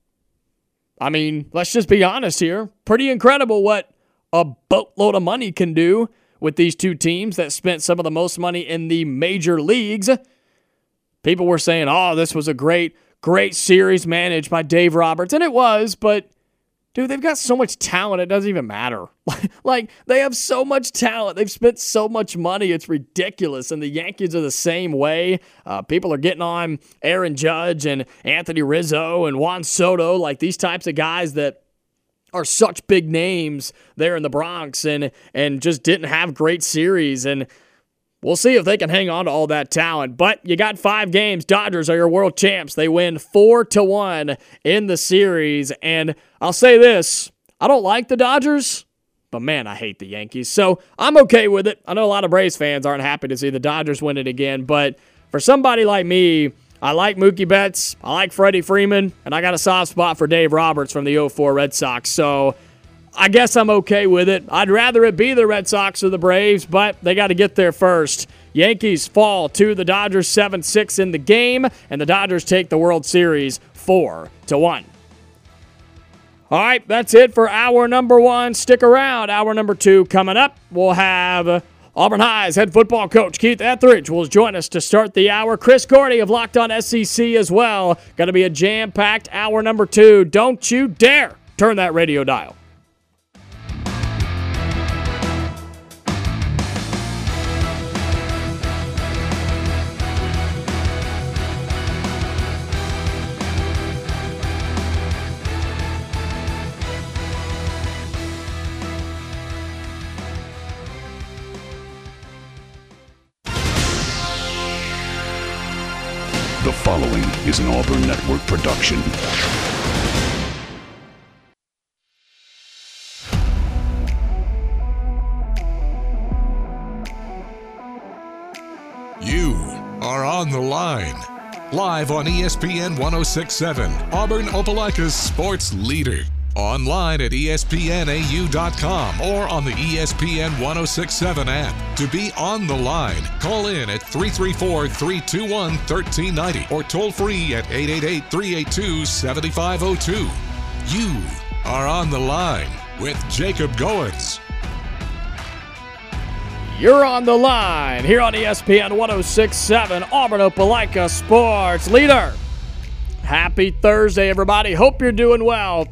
I mean, let's just be honest here. Pretty incredible what a boatload of money can do with these two teams that spent some of the most money in the major leagues. People were saying, oh, this was a great, great series managed by Dave Roberts. And it was, but Dude, they've got so much talent, it doesn't even matter. Like, they have so much talent. They've spent so much money. It's ridiculous. And the Yankees are the same way. Uh, people are getting on Aaron Judge and Anthony Rizzo and Juan Soto, like these types of guys that are such big names there in the Bronx and and just didn't have great series. And we'll see if they can hang on to all that talent. But you got five games. Dodgers are your world champs. They win four to one in the series. And I'll say this, I don't like the Dodgers, but man, I hate the Yankees. So I'm okay with it. I know a lot of Braves fans aren't happy to see the Dodgers win it again, but for somebody like me, I like Mookie Betts, I like Freddie Freeman, and I got a soft spot for Dave Roberts from the oh four Red Sox. So I guess I'm okay with it. I'd rather it be the Red Sox or the Braves, but they got to get there first. Yankees fall to the Dodgers seven six in the game, and the Dodgers take the World Series four to one. All right, that's it for hour number one. Stick around. Hour number two coming up. We'll have Auburn High's head football coach Keith Etheridge will join us to start the hour. Chris Gordy of Locked On S E C as well. Going to be a jam-packed hour number two. Don't you dare turn that radio dial. The following is an Auburn Network production. You are on the line. Live on E S P N one oh six point seven, Auburn Opelika's sports leader. Online at E S P N A U dot com or on the E S P N one oh six point seven app. To be on the line, call in at three three four, three two one, one three nine zero or toll free at eight eight eight, three eight two, seven five zero two. You are on the line with Jacob Goins. You're on the line here on E S P N one oh six point seven, Auburn Opelika sports leader. Happy Thursday, everybody. Hope you're doing well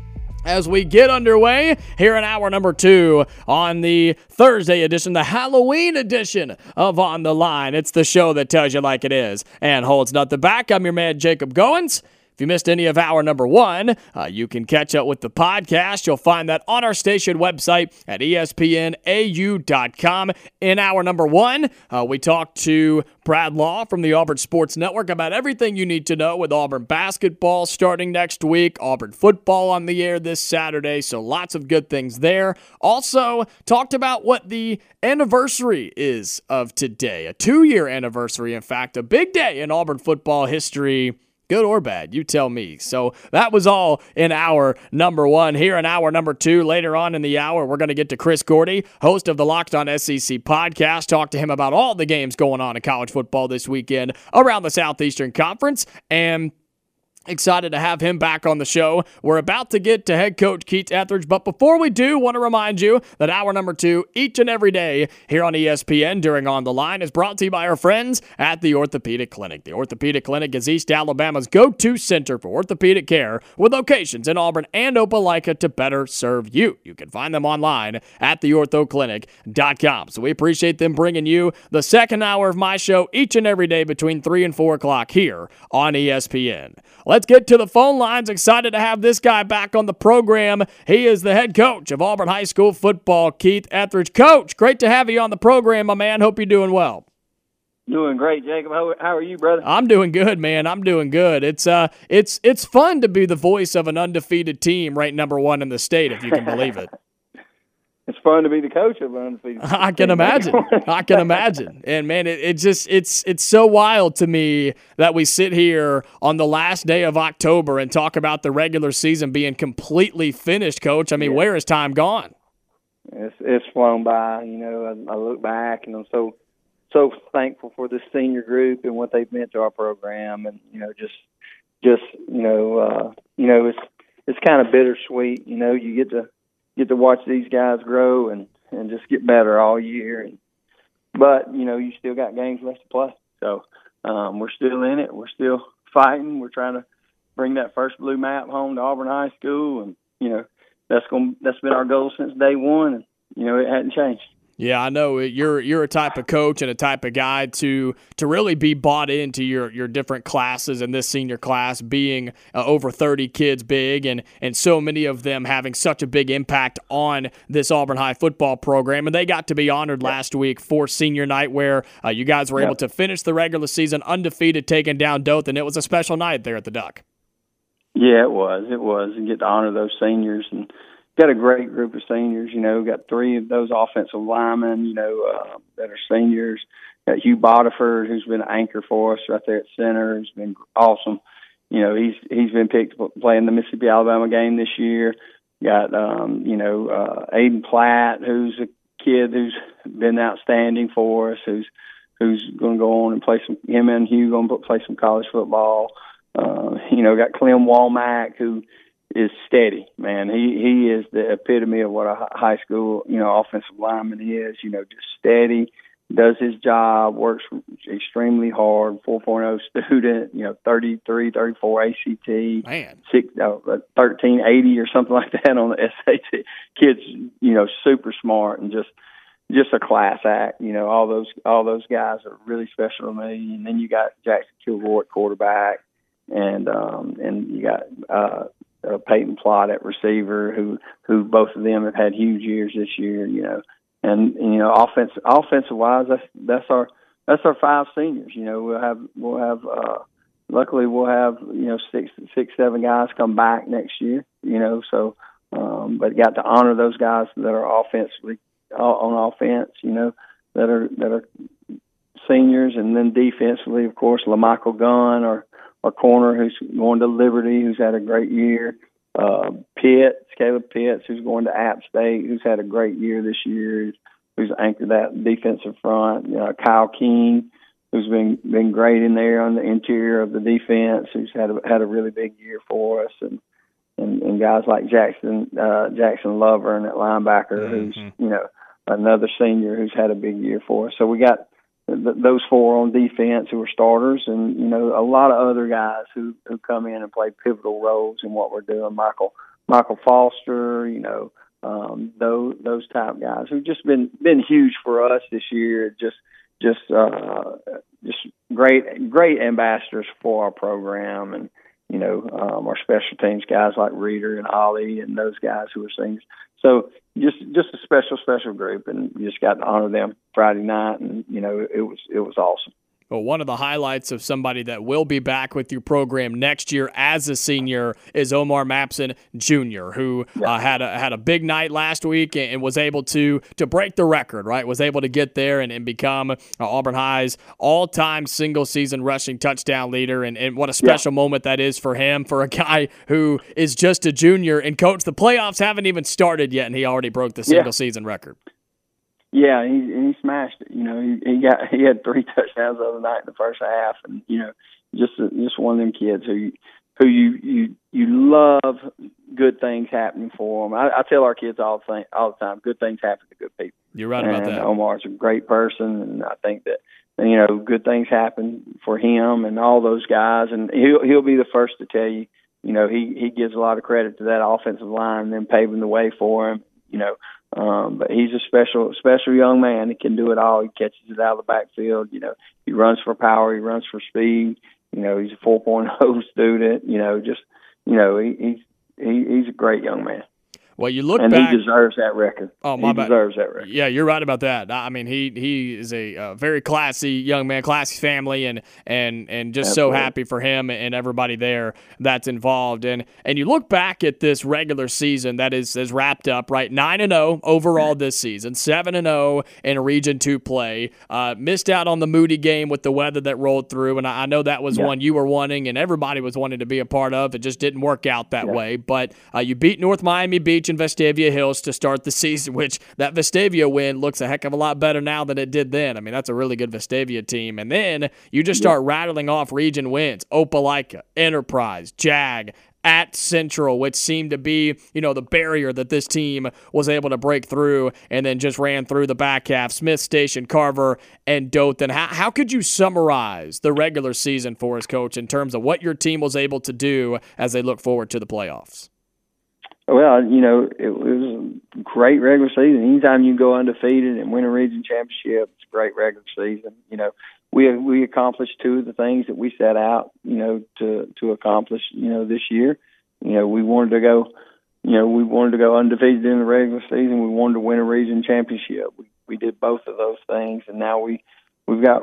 as we get underway here in hour number two on the Thursday edition, the Halloween edition of On the Line. It's the show that tells you like it is and holds nothing back. I'm your man, Jacob Goins. If you missed any of hour number one, uh, you can catch up with the podcast. You'll find that on our station website at E S P N A U dot com. In hour number one, uh, we talked to Brad Law from the Auburn Sports Network about everything you need to know with Auburn basketball starting next week, Auburn football on the air this Saturday, so lots of good things there. Also, talked about what the anniversary is of today, a two-year anniversary, in fact, a big day in Auburn football history. Good or bad, you tell me. So that was all in hour number one. Here in hour number two, later on in the hour, we're going to get to Chris Gordy, host of the Locked On S E C podcast. Talk to him about all the games going on in college football this weekend around the Southeastern Conference. And excited to have him back on the show. We're about to get to head coach Keith Etheridge, but before we do, want to remind you that hour number two, each and every day here on E S P N during On the Line, is brought to you by our friends at the Orthopedic Clinic. The Orthopedic Clinic is East Alabama's go-to center for orthopedic care with locations in Auburn and Opelika to better serve you. You can find them online at the ortho clinic dot com. So we appreciate them bringing you the second hour of my show each and every day between three and four o'clock here on E S P N. Let's get to the phone lines. Excited to have this guy back on the program. He is the head coach of Auburn High School football, Keith Etheridge. Coach, great to have you on the program, my man. Hope you're doing well. Doing great, Jacob. How, how are you, brother? I'm doing good, man. I'm doing good. It's uh, it's it's fun to be the voice of an undefeated team, ranked number one in the state, if you can believe it. It's fun to be the coach of an undefeated team. I can imagine. I can imagine. And man, it, it just it's it's so wild to me that we sit here on the last day of October and talk about the regular season being completely finished, Coach. I mean, yeah. Where is time gone? It's it's flown by. You know, I, I look back and I'm so so thankful for this senior group and what they've meant to our program, and you know, just just you know, uh, you know, it's it's kind of bittersweet. You know, you get to get to watch these guys grow and, and just get better all year. And, but, you know, you still got games left to play. So um, we're still in it. We're still fighting. We're trying to bring that first blue map home to Auburn High School. And, you know, that's going that's been our goal since day one, and you know it hadn't changed. Yeah, I know you're you're a type of coach and a type of guy to to really be bought into your, your different classes, and this senior class being uh, over thirty kids big, and and so many of them having such a big impact on this Auburn High football program. And they got to be honored yep. last week for senior night, where uh, you guys were yep. able to finish the regular season undefeated, taking down Dothan. It was a special night there at the Duck. Yeah, it was. It was. And get to honor those seniors, and got a great group of seniors. You know, got three of those offensive linemen, you know, uh, that are seniors. Got Hugh Bodiford, who's been an anchor for us right there at center. He's been awesome. You know, he's he's been picked to play in the Mississippi Alabama game this year. Got um, you know, uh, Aiden Platt, who's a kid who's been outstanding for us. Who's who's going to go on and play some. Him and Hugh going to play some college football. Uh, you know, got Clem Walmack, who is steady, man. He he is the epitome of what a high school, you know, offensive lineman is. You know, just steady, does his job, works extremely hard. four point oh student, you know, thirty-three, thirty-four A C T, man, six, uh, thirteen eighty or something like that on the S A T. Kid's, you know, super smart and just just a class act. You know, all those all those guys are really special to me. And then you got Jackson Kilgore at quarterback, and um, and you got uh, uh, Peyton Plott at receiver, who who both of them have had huge years this year. You know, and, and you know, offensive offensive wise, that's that's our that's our five seniors. You know, we'll have we'll have. Uh, luckily, we'll have you know six six seven guys come back next year. You know, so um, but got to honor those guys that are offensively on offense. You know, that are that are seniors, and then defensively, of course, LaMichael Gunn, our our corner, who's going to Liberty, who's had a great year. Uh, Pitts, Caleb Pitts, who's going to App State, who's had a great year this year, who's anchored that defensive front. You know, Kyle King, who's been been great in there on the interior of the defense, who's had a, had a really big year for us, and and, and guys like Jackson uh, Jackson Lover and that linebacker, mm-hmm. who's you know another senior who's had a big year for us. So we got th- those four on defense who are starters, and you know a lot of other guys who, who come in and play pivotal roles in what we're doing. Michael Michael Foster, you know, um, those those type guys who've just been been huge for us this year. Just just uh, just great great ambassadors for our program, and you know um, our special teams guys like Reeder and Ollie and those guys who are seniors. So just just a special special group, and you just got to honor them Friday night, and you know it was it was awesome. Well, one of the highlights of somebody that will be back with your program next year as a senior is Omar Mapson Junior, who yeah. uh, had a had a big night last week and was able to to break the record, right? Was able to get there and, and become uh, Auburn High's all-time single-season rushing touchdown leader, and, and what a special yeah. moment that is for him, for a guy who is just a junior. And, Coach, the playoffs haven't even started yet, and he already broke the single-season yeah. record. Yeah, he, he smashed it. You know, he, he got he had three touchdowns the other night in the first half, and you know, just just one of them kids who who you you you love good things happening for them. I, I tell our kids all the thing, all the time, good things happen to good people. You're right and about that. Omar's a great person, and I think that you know good things happen for him and all those guys, and he'll he'll be the first to tell you. You know, he he gives a lot of credit to that offensive line and them paving the way for him. You know. Um, but he's a special, special young man. He can do it all. He catches it out of the backfield. You know, he runs for power. He runs for speed. You know, he's a four point oh student. You know, just you know, he, he's he, he's a great young man. Well, you look and back, he deserves that record. Oh, my he bad. deserves that record. Yeah, you're right about that. I mean, he he is a, a very classy young man, classy family, and and and just Absolutely. so happy for him and everybody there that's involved. And and you look back at this regular season that is is wrapped up, right? Nine and zero overall this season, seven and zero in Region Two play. Uh, missed out on the Moody game with the weather that rolled through, and I, I know that was yeah. one you were wanting, and everybody was wanting to be a part of. It just didn't work out that yeah. way. But uh, you beat North Miami Beach and Vestavia Hills to start the season, which that Vestavia win looks a heck of a lot better now than it did then. I mean, that's a really good Vestavia team. And then you just start yeah. rattling off region wins. Opelika, Enterprise, Jag, at Central, which seemed to be, you know, the barrier that this team was able to break through, and then just ran through the back half. Smith Station, Carver, and Dothan. How, how could you summarize the regular season for us, Coach, in terms of what your team was able to do as they look forward to the playoffs? Well, you know, it was a great regular season. Anytime you go undefeated and win a region championship, it's a great regular season. You know, we we accomplished two of the things that we set out, you know, to to accomplish, you know, this year. You know, we wanted to go, you know, we wanted to go undefeated in the regular season. We wanted to win a region championship. We we did both of those things, and now we we've got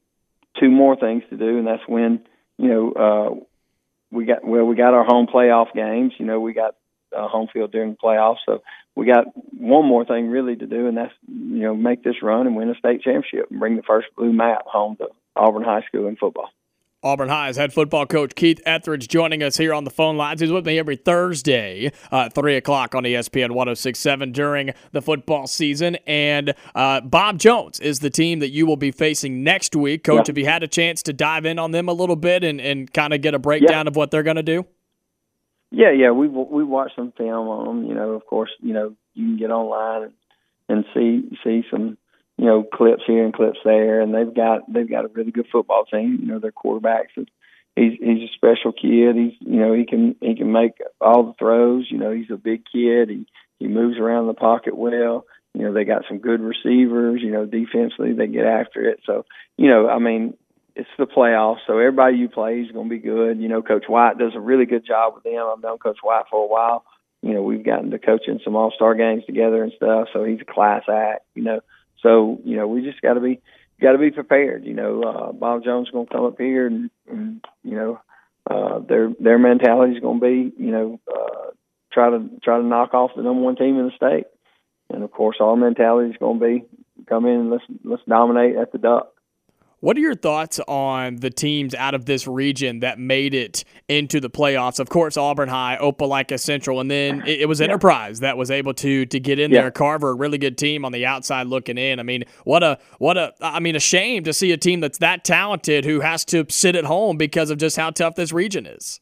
two more things to do, and that's when, you know, uh, we got well, we got our home playoff games. You know, we got Uh, home field during the playoffs. So we got one more thing really to do, and that's, you know, make this run and win a state championship and bring the first blue map home to Auburn High School in football. Auburn High's head football coach Keith Etheridge joining us here on the phone lines. He's with me every Thursday uh, at three o'clock on E S P N one oh six point seven during the football season. And uh, Bob Jones is the team that you will be facing next week. Coach, yeah. Have you had a chance to dive in on them a little bit and, and kind of get a breakdown yeah. of what they're going to do? Yeah, yeah, we we watched some film on them. You know, of course, you know, you can get online and, and see see some, you know, clips here and clips there, and they've got they've got a really good football team. You know, their quarterback's he's he's a special kid. He's you know he can he can make all the throws. You know, he's a big kid. He he moves around the pocket well. You know, they got some good receivers. You know, defensively they get after it. So you know, I mean. It's the playoffs, so everybody you play is going to be good. You know, Coach White does a really good job with them. I've known Coach White for a while. You know, we've gotten to coaching some all-star games together and stuff, so he's a class act, you know. So, you know, we just got to be got to be prepared. You know, uh, Bob Jones is going to come up here and, and you know, uh, their their mentality is going to be, you know, uh, try to try to knock off the number one team in the state. And, of course, our mentality is going to be come in and let's, let's dominate at the Duck. What are your thoughts on the teams out of this region that made it into the playoffs? Of course, Auburn High, Opelika Central, and then it, it was yeah. Enterprise that was able to to get in yeah. there. Carver, a really good team on the outside looking in. I mean, what a what a I mean, a shame to see a team that's that talented who has to sit at home because of just how tough this region is.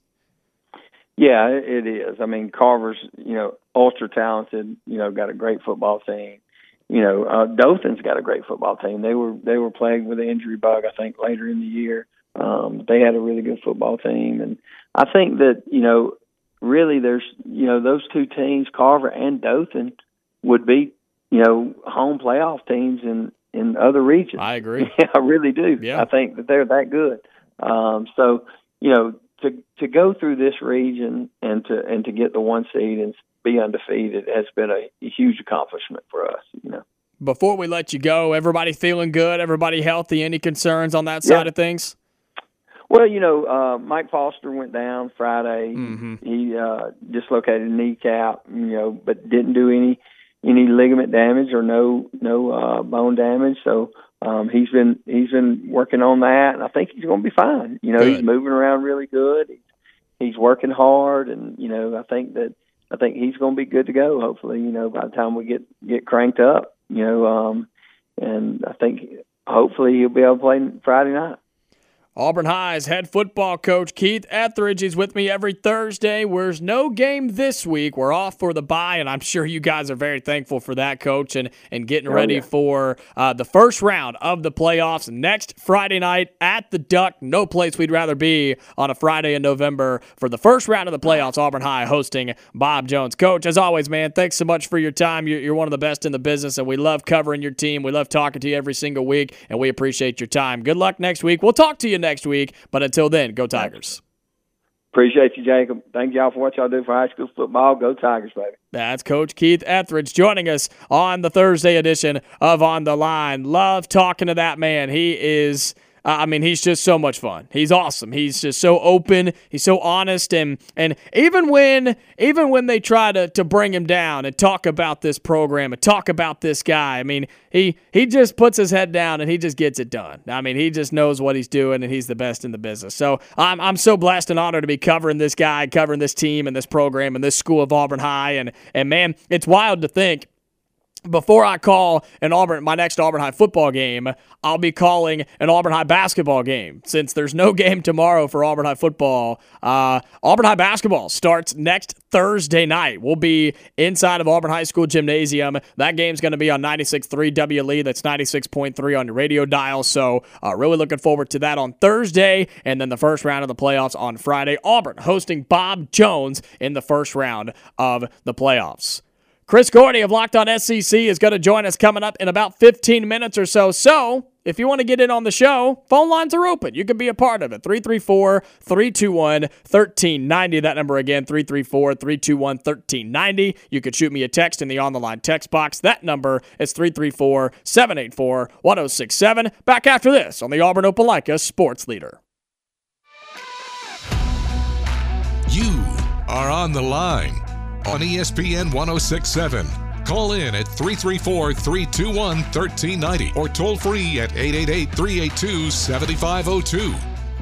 Yeah, it is. I mean, Carver's, you know, ultra talented. You know, got a great football team. You know, uh, Dothan's got a great football team. They were they were plagued with an injury bug, I think, later in the year. Um, they had a really good football team, and I think that, you know, really there's, you know, those two teams, Carver and Dothan, would be, you know, home playoff teams in, in other regions. I agree. I really do. Yeah. I think that they're that good. Um, so, you know, to to go through this region and to and to get the one seed and be undefeated has been a, a huge accomplishment for us, you know. Before we let you go, everybody feeling good? Everybody healthy? Any concerns on that side yeah. of things? Well, you know, uh, Mike Foster went down Friday. Mm-hmm. He uh, dislocated a kneecap, you know, but didn't do any any ligament damage or no no uh, bone damage. So um, he's been he's been working on that, and I think he's going to be fine. You know, good. He's moving around really good. He's, he's working hard, and you know, I think that. I think he's going to be good to go, hopefully, you know, by the time we get, get cranked up, you know, um, and I think hopefully he'll be able to play Friday night. Auburn High's head football coach Keith Etheridge is with me every Thursday. There's no game this week. We're off for the bye, and I'm sure you guys are very thankful for that, Coach, and, and getting oh, ready yeah. for uh, the first round of the playoffs next Friday night at the Duck. No place we'd rather be on a Friday in November for the first round of the playoffs. Auburn High hosting Bob Jones. Coach, as always, man, thanks so much for your time. You're, you're one of the best in the business, and we love covering your team. We love talking to you every single week, and we appreciate your time. Good luck next week. We'll talk to you next week, but until then, go Tigers. Appreciate you, Jacob. Thank y'all for what y'all do for high school football. Go Tigers, baby. That's Coach Keith Etheridge joining us on the Thursday edition of On the Line. Love talking to that man. He is Uh, I mean, he's just so much fun. He's awesome. He's just so open. He's so honest, and and even when even when they try to, to bring him down and talk about this program and talk about this guy, I mean, he he just puts his head down and he just gets it done. I mean, he just knows what he's doing, and he's the best in the business. So I'm I'm so blessed and honored to be covering this guy, covering this team and this program and this school of Auburn High, and and man, it's wild to think before I call an Auburn, my next Auburn High football game, I'll be calling an Auburn High basketball game. Since there's no game tomorrow for Auburn High football, uh, Auburn High basketball starts next Thursday night. We'll be inside of Auburn High School Gymnasium. That game's going to be on ninety-six point three W L E. That's ninety-six point three on your radio dial. So uh, really looking forward to that on Thursday. And then the first round of the playoffs on Friday. Auburn hosting Bob Jones in the first round of the playoffs. Chris Gordy of Locked On S E C is going to join us coming up in about fifteen minutes or so. So, if you want to get in on the show, phone lines are open. You can be a part of it. three three four, three two one, one three nine zero. That number again, three three four, three two one, one three nine zero. You could shoot me a text in the on-the-line text box. That number is three three four, seven eight four, one oh six seven. Back after this on the Auburn Opelika Sports Leader. You are on the line on E S P N one oh six point seven. Call in at three three four, three two one, one three nine zero or toll free at eight eight eight, three eight two, seven five zero two.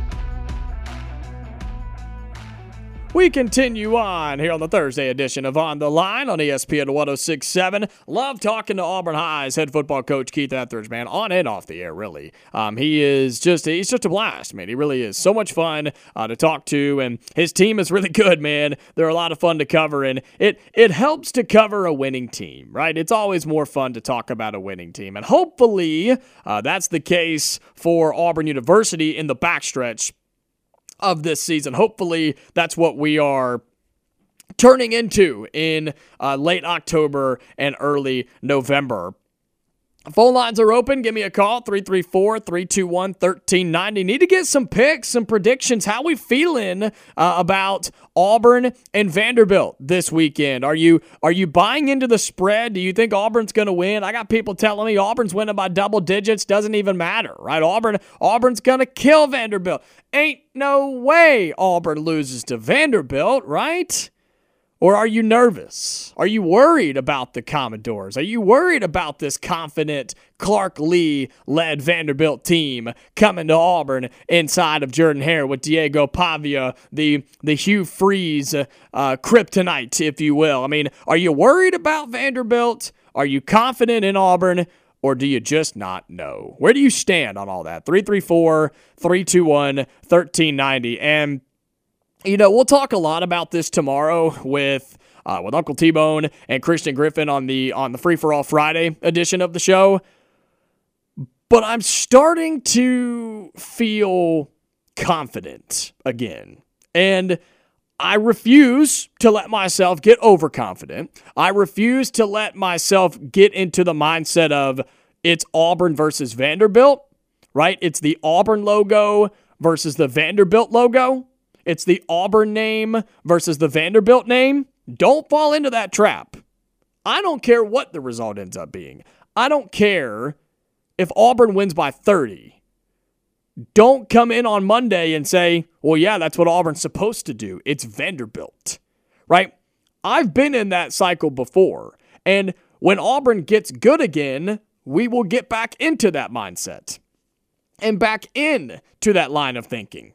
We continue on here on the Thursday edition of On the Line on E S P N one oh six point seven. Love talking to Auburn High's head football coach Keith Etheridge, man, on and off the air, really. Um, he is just he's just a blast, man. He really is. So much fun uh, to talk to, and his team is really good, man. They're a lot of fun to cover, and it it helps to cover a winning team, right? It's always more fun to talk about a winning team, and hopefully uh, that's the case for Auburn University in the backstretch of this season. Hopefully that's what we are turning into in uh, late October and early November. Phone lines are open. Give me a call, three three four, three two one, one three nine zero. Need to get some picks, some predictions. How we feeling uh, about Auburn and Vanderbilt this weekend? Are you are you buying into the spread? Do you think Auburn's going to win? I got people telling me Auburn's winning by double digits. Doesn't even matter, right? Auburn Auburn's going to kill Vanderbilt. Ain't no way Auburn loses to Vanderbilt, right? Or are you nervous? Are you worried about the Commodores? Are you worried about this confident Clark Lee-led Vanderbilt team coming to Auburn inside of Jordan-Hare with Diego Pavia, the the Hugh Freeze uh, kryptonite, if you will? I mean, are you worried about Vanderbilt? Are you confident in Auburn? Or do you just not know? Where do you stand on all that? three three four, three two one, one three nine zero. And you know, we'll talk a lot about this tomorrow with uh, with Uncle T-Bone and Christian Griffin on the on the Free for All Friday edition of the show. But I'm starting to feel confident again. And I refuse to let myself get overconfident. I refuse to let myself get into the mindset of it's Auburn versus Vanderbilt, right? It's the Auburn logo versus the Vanderbilt logo. It's the Auburn name versus the Vanderbilt name. Don't fall into that trap. I don't care what the result ends up being. I don't care if Auburn wins by thirty. Don't come in on Monday and say, well, yeah, that's what Auburn's supposed to do. It's Vanderbilt, right? I've been in that cycle before. And when Auburn gets good again, we will get back into that mindset and back into that line of thinking.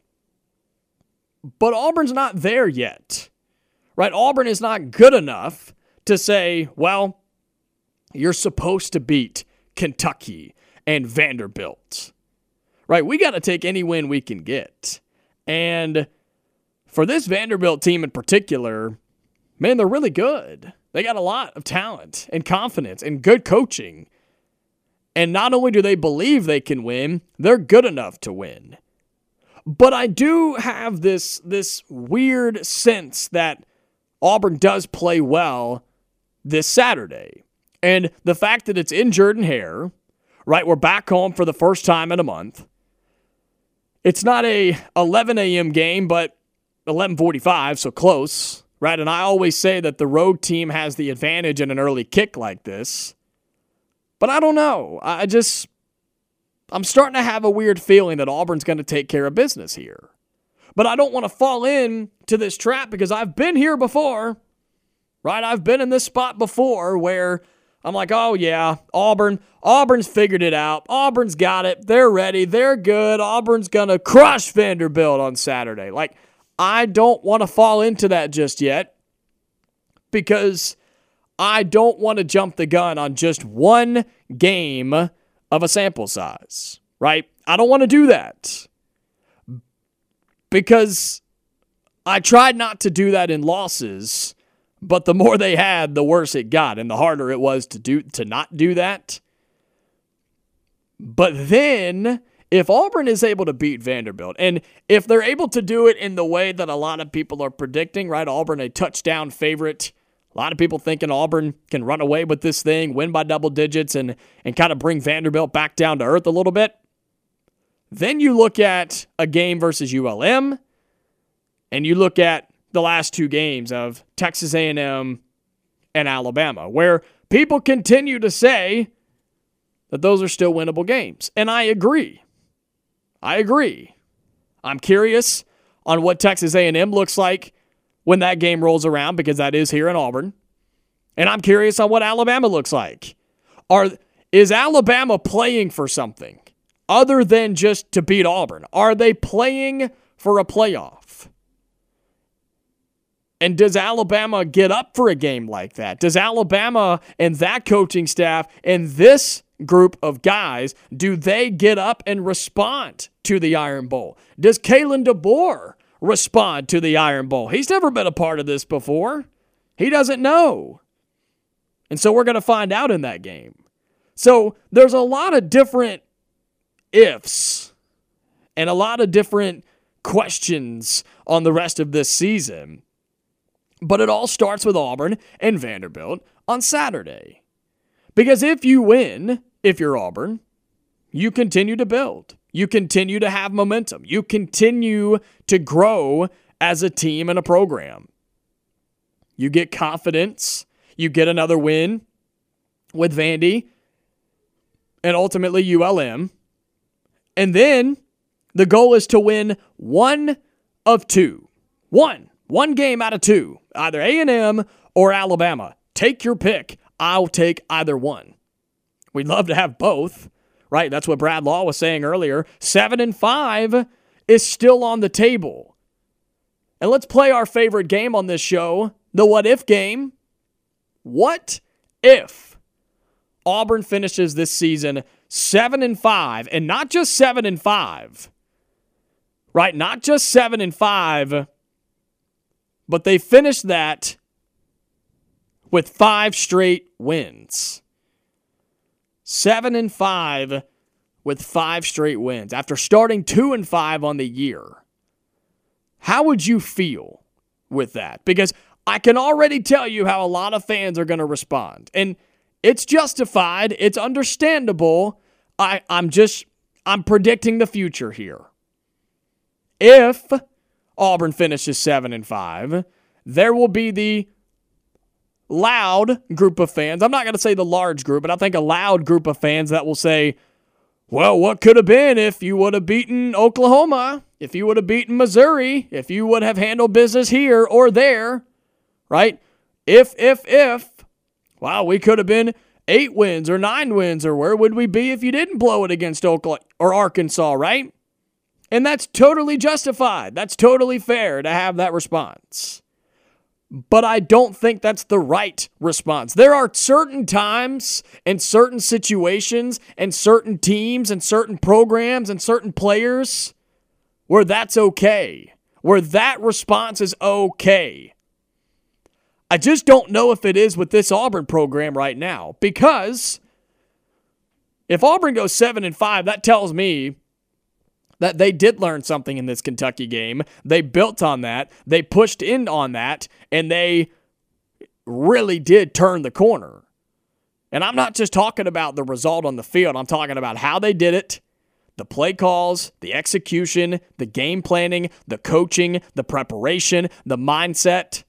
But Auburn's not there yet, right? Auburn is not good enough to say, well, you're supposed to beat Kentucky and Vanderbilt, right? We got to take any win we can get. And for this Vanderbilt team in particular, man, they're really good. They got a lot of talent and confidence and good coaching. And not only do they believe they can win, they're good enough to win. But I do have this, this weird sense that Auburn does play well this Saturday. And the fact that it's in Jordan-Hare, right, we're back home for the first time in a month. It's not a eleven a.m. game, but eleven forty-five, so close, right? And I always say that the road team has the advantage in an early kick like this. But I don't know. I just... I'm starting to have a weird feeling that Auburn's going to take care of business here. But I don't want to fall in to this trap because I've been here before, right? I've been in this spot before where I'm like, oh yeah, Auburn, Auburn's figured it out. Auburn's got it. They're ready. They're good. Auburn's going to crush Vanderbilt on Saturday. Like, I don't want to fall into that just yet because I don't want to jump the gun on just one game of a sample size, right? I don't want to do that because I tried not to do that in losses, but the more they had, the worse it got, and the harder it was to do to not do that. But then, if Auburn is able to beat Vanderbilt, and if they're able to do it in the way that a lot of people are predicting, right? Auburn a touchdown favorite. A lot of people thinking Auburn can run away with this thing, win by double digits, and, and kind of bring Vanderbilt back down to earth a little bit. Then you look at a game versus U L M, and you look at the last two games of Texas A and M and Alabama, where people continue to say that those are still winnable games. And I agree. I agree. I'm curious on what Texas A and M looks like when that game rolls around, because that is here in Auburn. And I'm curious on what Alabama looks like. Are is Alabama playing for something other than just to beat Auburn? Are they playing for a playoff? And does Alabama get up for a game like that? Does Alabama and that coaching staff and this group of guys, do they get up and respond to the Iron Bowl? Does Kalen DeBoer respond to the Iron Bowl? He's never been a part of this before. He doesn't know. And so we're going to find out in that game. So there's a lot of different ifs and a lot of different questions on the rest of this season. But it all starts with Auburn and Vanderbilt on Saturday. Because if you win, if you're Auburn, you continue to build. You continue to have momentum. You continue to grow as a team and a program. You get confidence. You get another win with Vandy and ultimately U L M. And then the goal is to win one of two. One. One game out of two. Either A and M or Alabama. Take your pick. I'll take either one. We'd love to have both, right? That's what Brad Law was saying earlier. Seven and five is still on the table. And let's play our favorite game on this show, the what if game. What if Auburn finishes this season seven and five, and not just seven and five, right? Not just seven and five, but they finish that with five straight wins. Seven and five with five straight wins after starting two and five on the year. How would you feel with that? Because I can already tell you how a lot of fans are going to respond. And it's justified. It's understandable. I, I'm just, I'm predicting the future here. If Auburn finishes seven and five, there will be the loud group of fans. I'm not going to say the large group, but I think a loud group of fans that will say, well, what could have been if you would have beaten Oklahoma, if you would have beaten Missouri, if you would have handled business here or there, right? If, if, if, wow, we could have been eight wins or nine wins, or where would we be if you didn't blow it against Oklahoma or Arkansas, right? And that's totally justified. That's totally fair to have that response. But I don't think that's the right response. There are certain times and certain situations and certain teams and certain programs and certain players where that's okay, where that response is okay. I just don't know if it is with this Auburn program right now, because if Auburn goes seven and five, that tells me that they did learn something in this Kentucky game. They built on that. They pushed in on that, and they really did turn the corner. And I'm not just talking about the result on the field. I'm talking about how they did it, the play calls, the execution, the game planning, the coaching, the preparation, the mindset.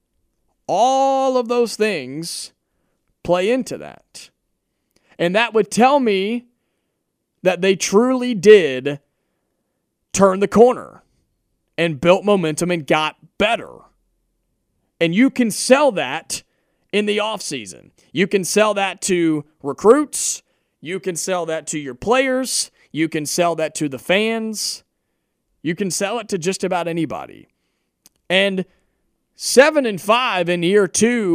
All of those things play into that. And that would tell me that they truly did turn the corner and built momentum and got better. And you can sell that in the offseason. You can sell that to recruits. You can sell that to your players. You can sell that to the fans. You can sell it to just about anybody. And seven and five in year two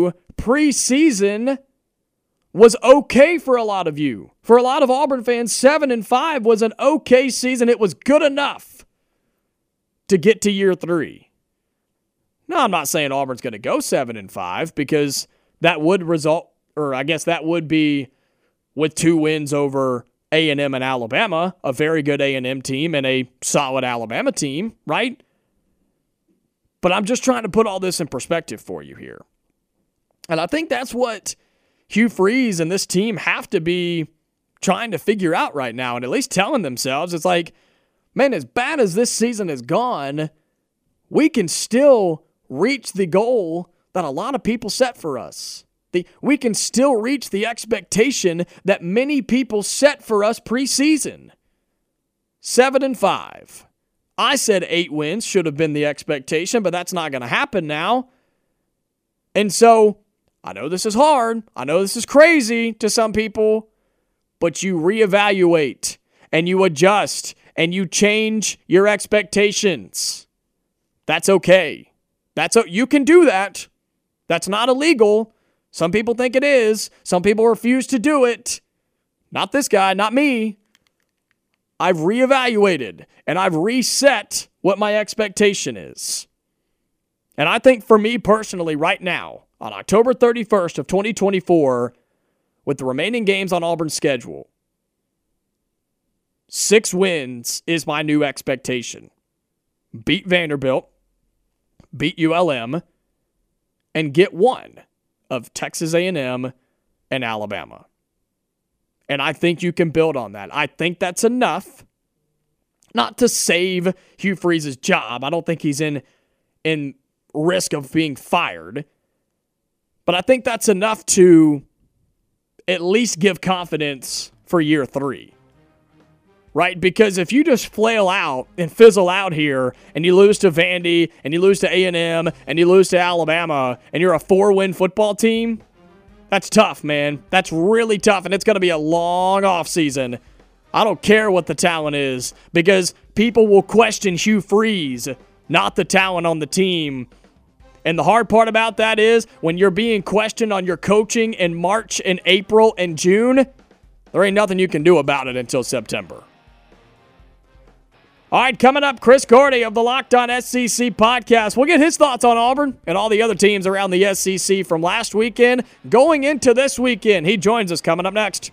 preseason was okay for a lot of you. For a lot of Auburn fans, seven and five was an okay season. It was good enough to get to year three. No, I'm not saying Auburn's going to go seven and five because that would result, or I guess that would be with two wins over A and M and Alabama, a very good A and M team and a solid Alabama team, right? But I'm just trying to put all this in perspective for you here. And I think that's what Hugh Freeze and this team have to be trying to figure out right now, and at least telling themselves, it's like, man, as bad as this season has gone, we can still reach the goal that a lot of people set for us. The, we can still reach the expectation that many people set for us preseason. Seven and five. I said eight wins should have been the expectation, but that's not going to happen now. And so, I know this is hard. I know this is crazy to some people, but you reevaluate and you adjust and you change your expectations. That's okay. That's a, you can do that. That's not illegal. Some people think it is. Some people refuse to do it. Not this guy, not me. I've reevaluated and I've reset what my expectation is. And I think for me personally right now, on October thirty-first of twenty twenty-four, with the remaining games on Auburn's schedule, six wins is my new expectation. Beat Vanderbilt, beat U L M, and get one of Texas A and M and Alabama. And I think you can build on that. I think that's enough, not to save Hugh Freeze's job. I don't think he's in, in risk of being fired. But I think that's enough to at least give confidence for year three. Right? Because if you just flail out and fizzle out here and you lose to Vandy and you lose to A and M and you lose to Alabama and you're a four-win football team, that's tough, man. That's really tough, and it's going to be a long offseason. I don't care what the talent is because people will question Hugh Freeze, not the talent on the team. And the hard part about that is when you're being questioned on your coaching in March and April and June, there ain't nothing you can do about it until September. All right, coming up, Chris Gordy of the Locked On S E C podcast. We'll get his thoughts on Auburn and all the other teams around the S E C from last weekend going into this weekend. He joins us coming up next.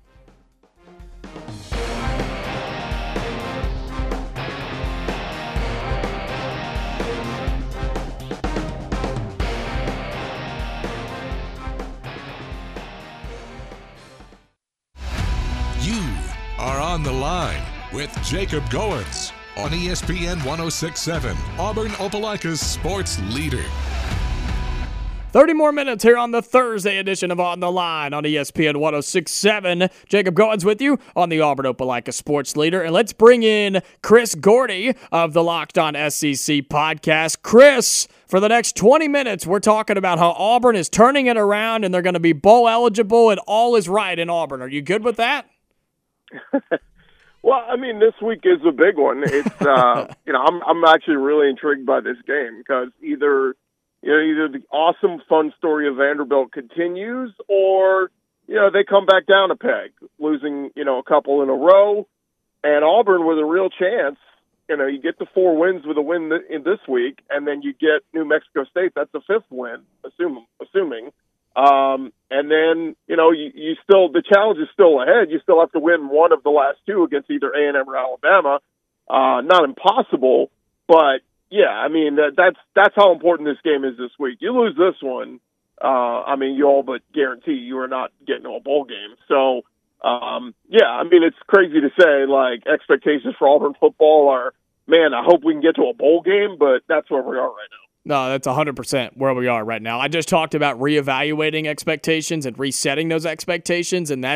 You are on the line with Jacob Goins on E S P N one oh six point seven, Auburn-Opelika's sports leader. thirty more minutes here on the Thursday edition of On the Line on E S P N one oh six point seven. Jacob Goins with you on the Auburn-Opelika Sports Leader. And let's bring in Chris Gordy of the Locked On S E C podcast. Chris, for the next twenty minutes, we're talking about how Auburn is turning it around and they're going to be bowl eligible and all is right in Auburn. Are you good with that? Well, I mean, this week is a big one. It's uh, you know, I'm I'm actually really intrigued by this game because either you know either the awesome fun story of Vanderbilt continues, or you know they come back down a peg, losing you know a couple in a row, and Auburn with a real chance. You know, you get the four wins with a win th- in this week, and then you get New Mexico State. That's the fifth win, assume, assuming. Um, and then, you know, you, you still, the challenge is still ahead. You still have to win one of the last two against either A and M or Alabama. Uh, not impossible, but yeah, I mean, that, that's, that's how important this game is this week. You lose this one, uh, I mean, you all but guarantee you are not getting to a bowl game. So, um, yeah, I mean, it's crazy to say, like, expectations for Auburn football are, man, I hope we can get to a bowl game, but that's where we are right now. No, that's one hundred percent where we are right now. I just talked about reevaluating expectations and resetting those expectations, and that's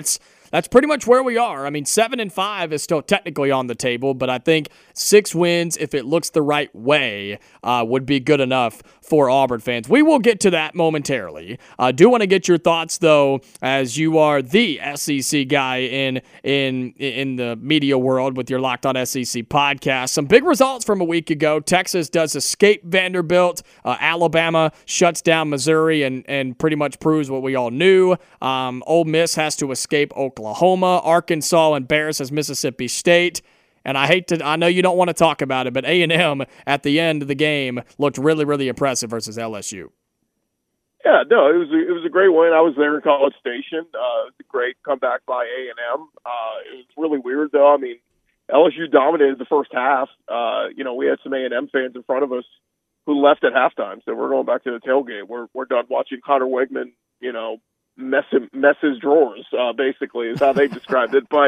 that's pretty much where we are. I mean, seven and five is still technically on the table, but I think six wins, if it looks the right way, uh, would be good enough for Auburn fans. We will get to that momentarily. I uh, do want to get your thoughts, though, as you are the S E C guy in in in the media world with your Locked On S E C podcast. Some big results from a week ago. Texas does escape Vanderbilt. Uh, Alabama shuts down Missouri and, and pretty much proves what we all knew. Um, Ole Miss has to escape Oklahoma. Arkansas embarrasses Mississippi State. And I hate to, I know you don't want to talk about it, but A and M at the end of the game looked really, really impressive versus L S U. Yeah, no, it was a, it was a great win. I was there in College Station. Uh, it was a great comeback by A and M. Uh, it was really weird, though. I mean, L S U dominated the first half. Uh, you know, we had some A and M fans in front of us who left at halftime, so we're going back to the tailgate. We're we're done watching Connor Wegman, you know, mess him, mess his drawers. Uh, basically, is how they described it. But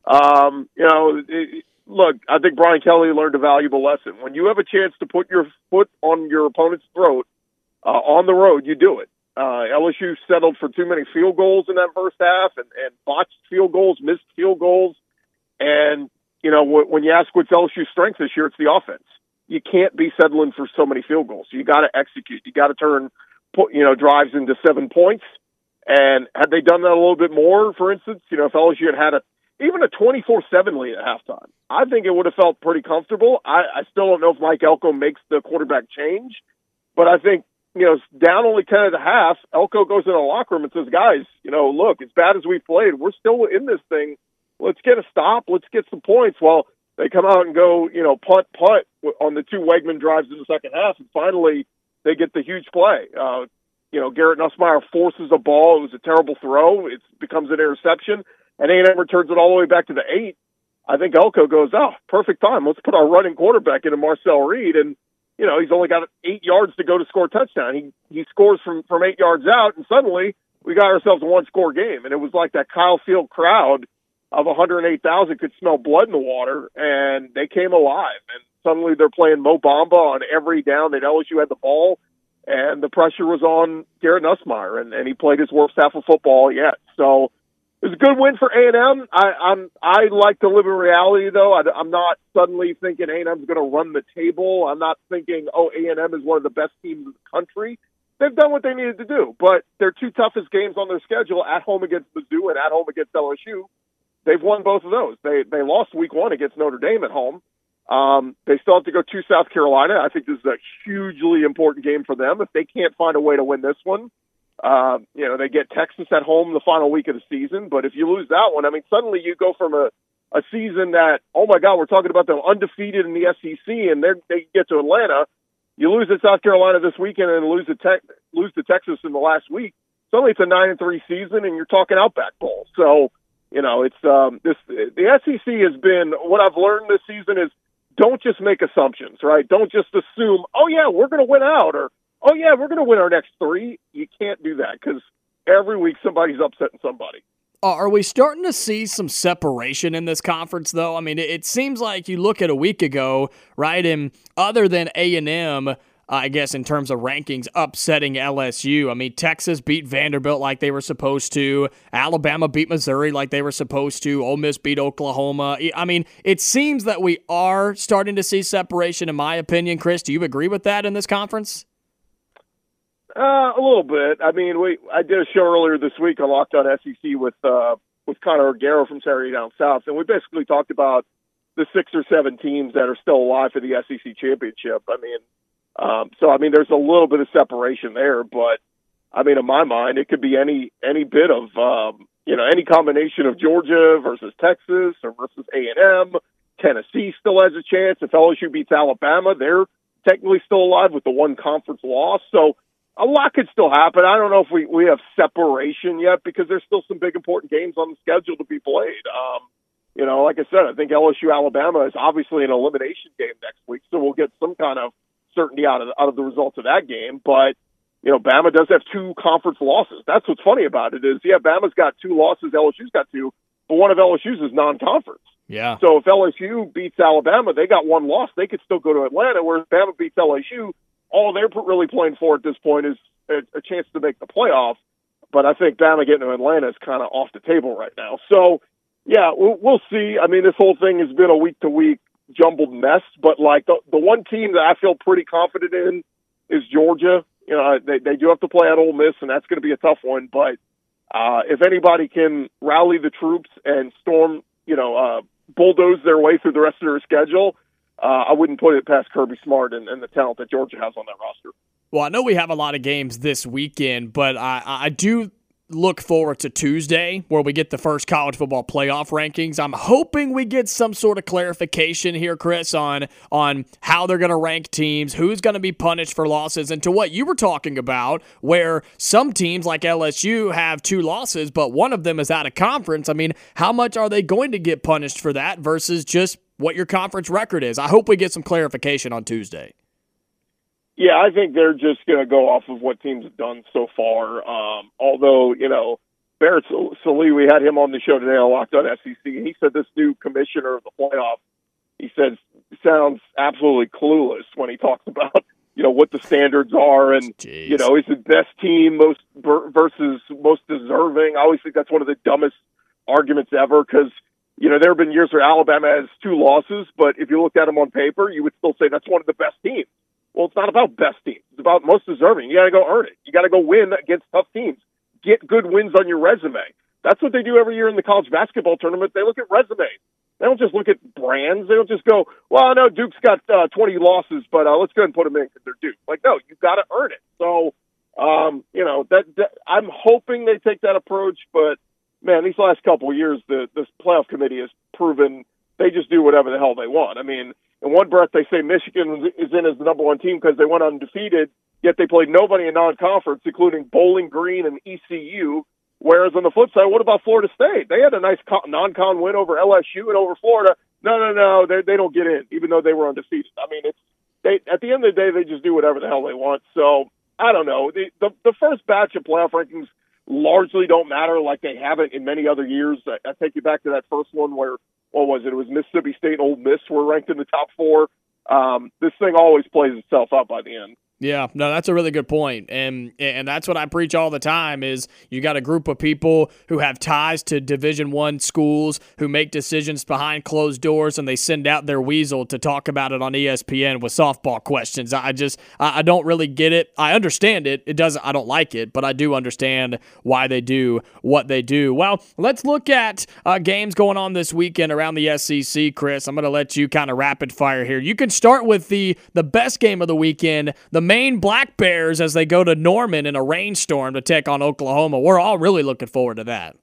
um, you know. It, Look, I think Brian Kelly learned a valuable lesson. When you have a chance to put your foot on your opponent's throat uh, on the road, you do it. Uh, L S U settled for too many field goals in that first half and, and botched field goals, missed field goals. And, you know, w- when you ask what's L S U's strength this year, it's the offense. You can't be settling for so many field goals. You got to execute. You got to turn, put, you know, drives into seven points. And had they done that a little bit more, for instance, you know, if L S U had had a even a twenty-four seven lead at halftime, I think it would have felt pretty comfortable. I, I still don't know if Mike Elko makes the quarterback change, but I think, you know, down only ten at a half, Elko goes in the locker room and says, guys, you know, look, as bad as we played, we're still in this thing. Let's get a stop. Let's get some points. Well, they come out and go, you know, punt, punt on the two Wegman drives in the second half, and finally they get the huge play. Uh, you know, Garrett Nussmeier forces a ball. It was a terrible throw. It becomes an interception. And A and M returns it all the way back to the eight. I think Elko goes, oh, perfect time. Let's put our running quarterback into Marcel Reed. And, you know, he's only got eight yards to go to score a touchdown. He he scores from, from eight yards out, and suddenly we got ourselves a one-score game. And it was like that Kyle Field crowd of one hundred eight thousand could smell blood in the water, and they came alive. And suddenly they're playing Mo Bamba on every down that L S U had the ball, and the pressure was on Garrett Nussmeier, and, and he played his worst half of football yet. So it was a good win for A and M. I, I'm I like to live in reality, though. I, I'm not suddenly thinking A and M's going to run the table. I'm not thinking, oh, A and M is one of the best teams in the country. They've done what they needed to do, but their two toughest games on their schedule, at home against Mizzou and at home against L S U, they've won both of those. They they lost week one against Notre Dame at home. Um, they still have to go to South Carolina. I think this is a hugely important game for them. If they can't find a way to win this one, Uh, you know, they get Texas at home the final week of the season. But if you lose that one, I mean, suddenly you go from a, a season that, oh, my God, we're talking about them undefeated in the S E C, and they're, they get to Atlanta. You lose at South Carolina this weekend and lose to, Te- lose to Texas in the last week. Suddenly it's a nine and three season, and you're talking Outback Bowl. So, you know, it's um, this the S E C has been, what I've learned this season is don't just make assumptions, right? Don't just assume, oh, yeah, we're going to win out, or oh, yeah, we're going to win our next three. You can't do that because every week somebody's upsetting somebody. Are we starting to see some separation in this conference, though? I mean, it seems like you look at a week ago, right, and other than A and M, uh, I guess in terms of rankings, upsetting L S U. I mean, Texas beat Vanderbilt like they were supposed to. Alabama beat Missouri like they were supposed to. Ole Miss beat Oklahoma. I mean, it seems that we are starting to see separation, in my opinion. Chris, do you agree with that in this conference? Uh, a little bit. I mean, we I did a show earlier this week on Locked On S E C with uh, with Connor O'Gara from Saturday Down South, and we basically talked about the six or seven teams that are still alive for the S E C championship. I mean, um, so I mean, there's a little bit of separation there, but I mean, in my mind, it could be any any bit of um, you know any combination of Georgia versus Texas or versus A and M. Tennessee still has a chance. If L S U beats Alabama, they're technically still alive with the one conference loss. So a lot could still happen. I don't know if we, we have separation yet because there's still some big important games on the schedule to be played. Um, you know, like I said, I think L S U Alabama is obviously an elimination game next week, so we'll get some kind of certainty out of out of the results of that game. But you know, Bama does have two conference losses. That's what's funny about it is, yeah, Bama's got two losses, L S U's got two, but one of L S U's is non-conference. Yeah. So if L S U beats Alabama, they got one loss. They could still go to Atlanta, whereas Bama beats L S U, all they're really playing for at this point is a, a chance to make the playoff. but I think Bama getting to Atlanta is kind of off the table right now. So, yeah, we'll, we'll see. I mean, this whole thing has been a week-to-week jumbled mess, but, like, the, the one team that I feel pretty confident in is Georgia. You know, they, they do have to play at Ole Miss, and that's going to be a tough one. But uh, if anybody can rally the troops and storm, you know, uh, bulldoze their way through the rest of their schedule, uh, I wouldn't put it past Kirby Smart and, and the talent that Georgia has on that roster. Well, I know we have a lot of games this weekend, but I, I do look forward to Tuesday where we get the first college football playoff rankings. I'm hoping we get some sort of clarification here, Chris, on, on how they're going to rank teams, who's going to be punished for losses, and to what you were talking about, where some teams like L S U have two losses, but one of them is out of conference. I mean, how much are they going to get punished for that versus just what your conference record is? I hope we get some clarification on Tuesday. Yeah, I think they're just going to go off of what teams have done so far. Um, although, you know, Barrett Sallee, we had him on the show today on Locked On S E C, and he said this new commissioner of the playoff, he says, sounds absolutely clueless when he talks about, you know, what the standards are and, Jeez. you know, is the best team most versus most deserving. I always think that's one of the dumbest arguments ever because, you know, there have been years where Alabama has two losses, but if you looked at them on paper, you would still say that's one of the best teams. Well, it's not about best teams. It's about most deserving. You got to go earn it. You got to go win against tough teams. Get good wins on your resume. That's what they do every year in the college basketball tournament. They look at resumes. They don't just look at brands. They don't just go, well, I know Duke's got uh, twenty losses, but uh, let's go ahead and put them in because they're Duke. Like, no, you've got to earn it. So, um, you know, that, that I'm hoping they take that approach. But, man, these last couple of years, the this playoff committee has proven they just do whatever the hell they want. I mean, in one breath, they say Michigan is in as the number one team because they went undefeated, yet they played nobody in non-conference, including Bowling Green and E C U. Whereas on the flip side, what about Florida State? They had a nice non-con win over L S U and over Florida. No, no, no, they they don't get in, even though they were undefeated. I mean, it's they at the end of the day, they just do whatever the hell they want. So I don't know. The the, the first batch of playoff rankings largely don't matter like they haven't in many other years. I, I take you back to that first one where. What was it? It was Mississippi State and Ole Miss were ranked in the top four. Um, this thing always plays itself out by the end. Yeah, no, that's a really good point. And and that's what I preach all the time is you got a group of people who have ties to Division One schools who make decisions behind closed doors and they send out their weasel to talk about it on E S P N with softball questions. I just I don't really get it. I understand it. It doesn't I don't like it, but I do understand why they do what they do. Well, let's look at uh, games going on this weekend around the S E C, Chris. I'm going to let you kind of rapid fire here. You can start with the the best game of the weekend, the Maine Black Bears as they go to Norman in a rainstorm to take on Oklahoma. We're all really looking forward to that.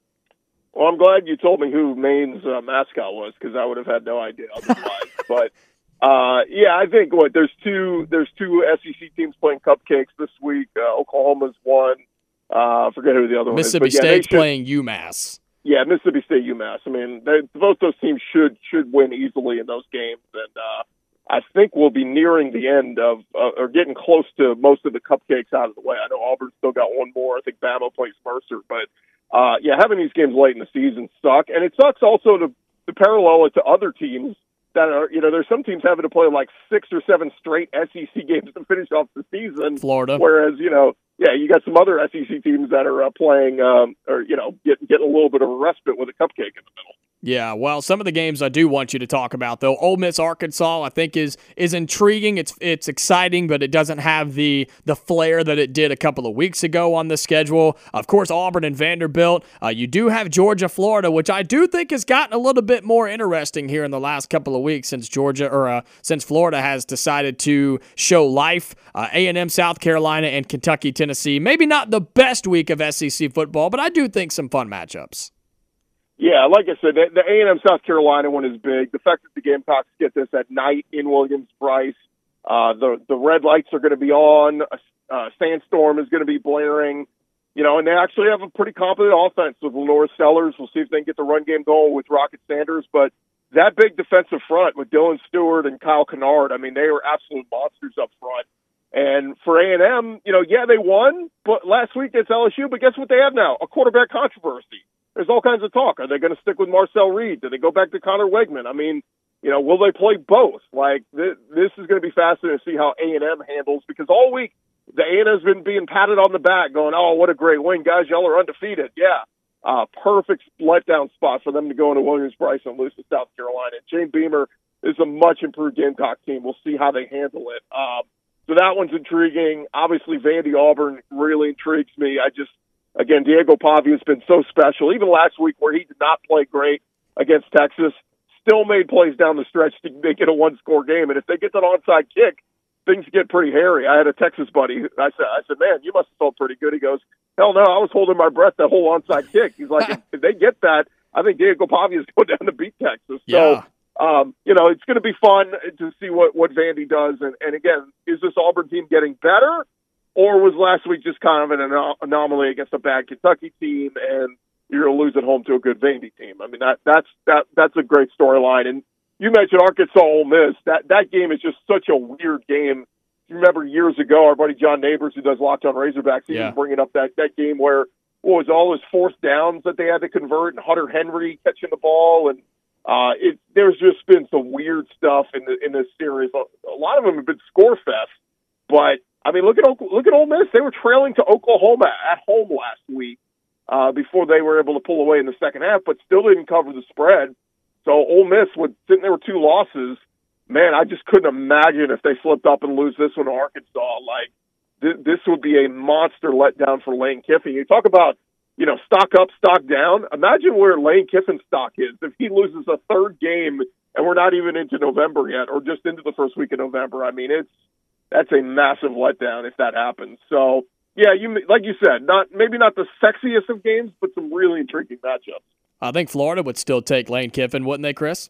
Well, I'm glad you told me who Maine's uh, mascot was because I would have had no idea otherwise. but uh, yeah, I think what there's two there's two S E C teams playing cupcakes this week. Uh, Oklahoma's one. Uh, I forget who the other Mississippi one is. Mississippi State's yeah, playing UMass. Yeah, Mississippi State UMass. I mean, they, both those teams should should win easily in those games, and uh, I think we'll be nearing the end of, uh, or getting close to most of the cupcakes out of the way. I know Auburn's still got one more. I think Bama plays Mercer. But, uh, yeah, having these games late in the season suck. And it sucks also to, to parallel it to other teams that are, you know, there's some teams having to play like six or seven straight S E C games to finish off the season. Florida. Whereas, you know, yeah, you got some other S E C teams that are uh, playing, um, or, you know, get, getting a little bit of a respite with a cupcake in the middle. Yeah, well, some of the games I do want you to talk about, though. Ole Miss Arkansas, I think, is is intriguing. It's it's exciting, but it doesn't have the the flair that it did a couple of weeks ago on the schedule. Of course, Auburn and Vanderbilt. Uh, you do have Georgia, Florida, which I do think has gotten a little bit more interesting here in the last couple of weeks since Georgia or uh, since Florida has decided to show life. Uh, A and M, South Carolina, and Kentucky, Tennessee. Maybe not the best week of S E C football, but I do think some fun matchups. Yeah, like I said, the A and M South Carolina one is big. The fact that the Gamecocks get this at night in Williams-Brice, uh, the the red lights are going to be on, a, a sandstorm is going to be blaring, you know, and they actually have a pretty competent offense with Lenore Sellers. We'll see if they can get the run game going with Rocket Sanders, but that big defensive front with Dylan Stewart and Kyle Kennard, I mean, they are absolute monsters up front. And for A and M, you know, yeah, they won, but last week it's L S U, but guess what they have now? A quarterback controversy. There's all kinds of talk. Are they going to stick with Marcel Reed? Do they go back to Connor Wegman? I mean, you know, will they play both? Like, this, this is going to be fascinating to see how A and M handles, because all week the A and M's been being patted on the back, going, "Oh, what a great win, guys! Y'all are undefeated." Yeah, uh, perfect letdown spot for them to go into Williams-Brice and lose to South Carolina. Shane Beamer is a much improved Gamecock team. We'll see how they handle it. Um, so that one's intriguing. Obviously, Vandy Auburn really intrigues me. I just, again, Diego Pavia has been so special. Even last week where he did not play great against Texas, still made plays down the stretch to make it a one-score game. And if they get that onside kick, things get pretty hairy. I had a Texas buddy. I said, I said, man, you must have felt pretty good. He goes, hell no, I was holding my breath that whole onside kick. He's like, if, if they get that, I think Diego Pavia is going down to beat Texas. Yeah. So, um, you know, it's going to be fun to see what, what Vandy does. And, and again, is this Auburn team getting better, or was last week just kind of an anom- anomaly against a bad Kentucky team and you're going to lose at home to a good Vandy team? I mean, that that's that that's a great storyline. And you mentioned Arkansas Ole Miss. That that game is just such a weird game. You remember years ago, our buddy John Neighbors, who does Locked On Razorbacks, he yeah. was bringing up that, that game where what was all those fourth downs that they had to convert, and Hunter Henry catching the ball, and uh, it there's just been some weird stuff in the in this series. A lot of them have been score fest, but I mean, look at look at Ole Miss. They were trailing to Oklahoma at home last week uh, before they were able to pull away in the second half, but still didn't cover the spread. So Ole Miss, would sitting there with two losses, man, I just couldn't imagine if they slipped up and lose this one to Arkansas. Like, th- this would be a monster letdown for Lane Kiffin. You talk about, you know, stock up, stock down. Imagine where Lane Kiffin's stock is if he loses a third game and we're not even into November yet, or just into the first week of November. I mean, it's that's a massive letdown if that happens. So, yeah, you like you said, not maybe not the sexiest of games, but some really intriguing matchups. I think Florida would still take Lane Kiffin, wouldn't they, Chris?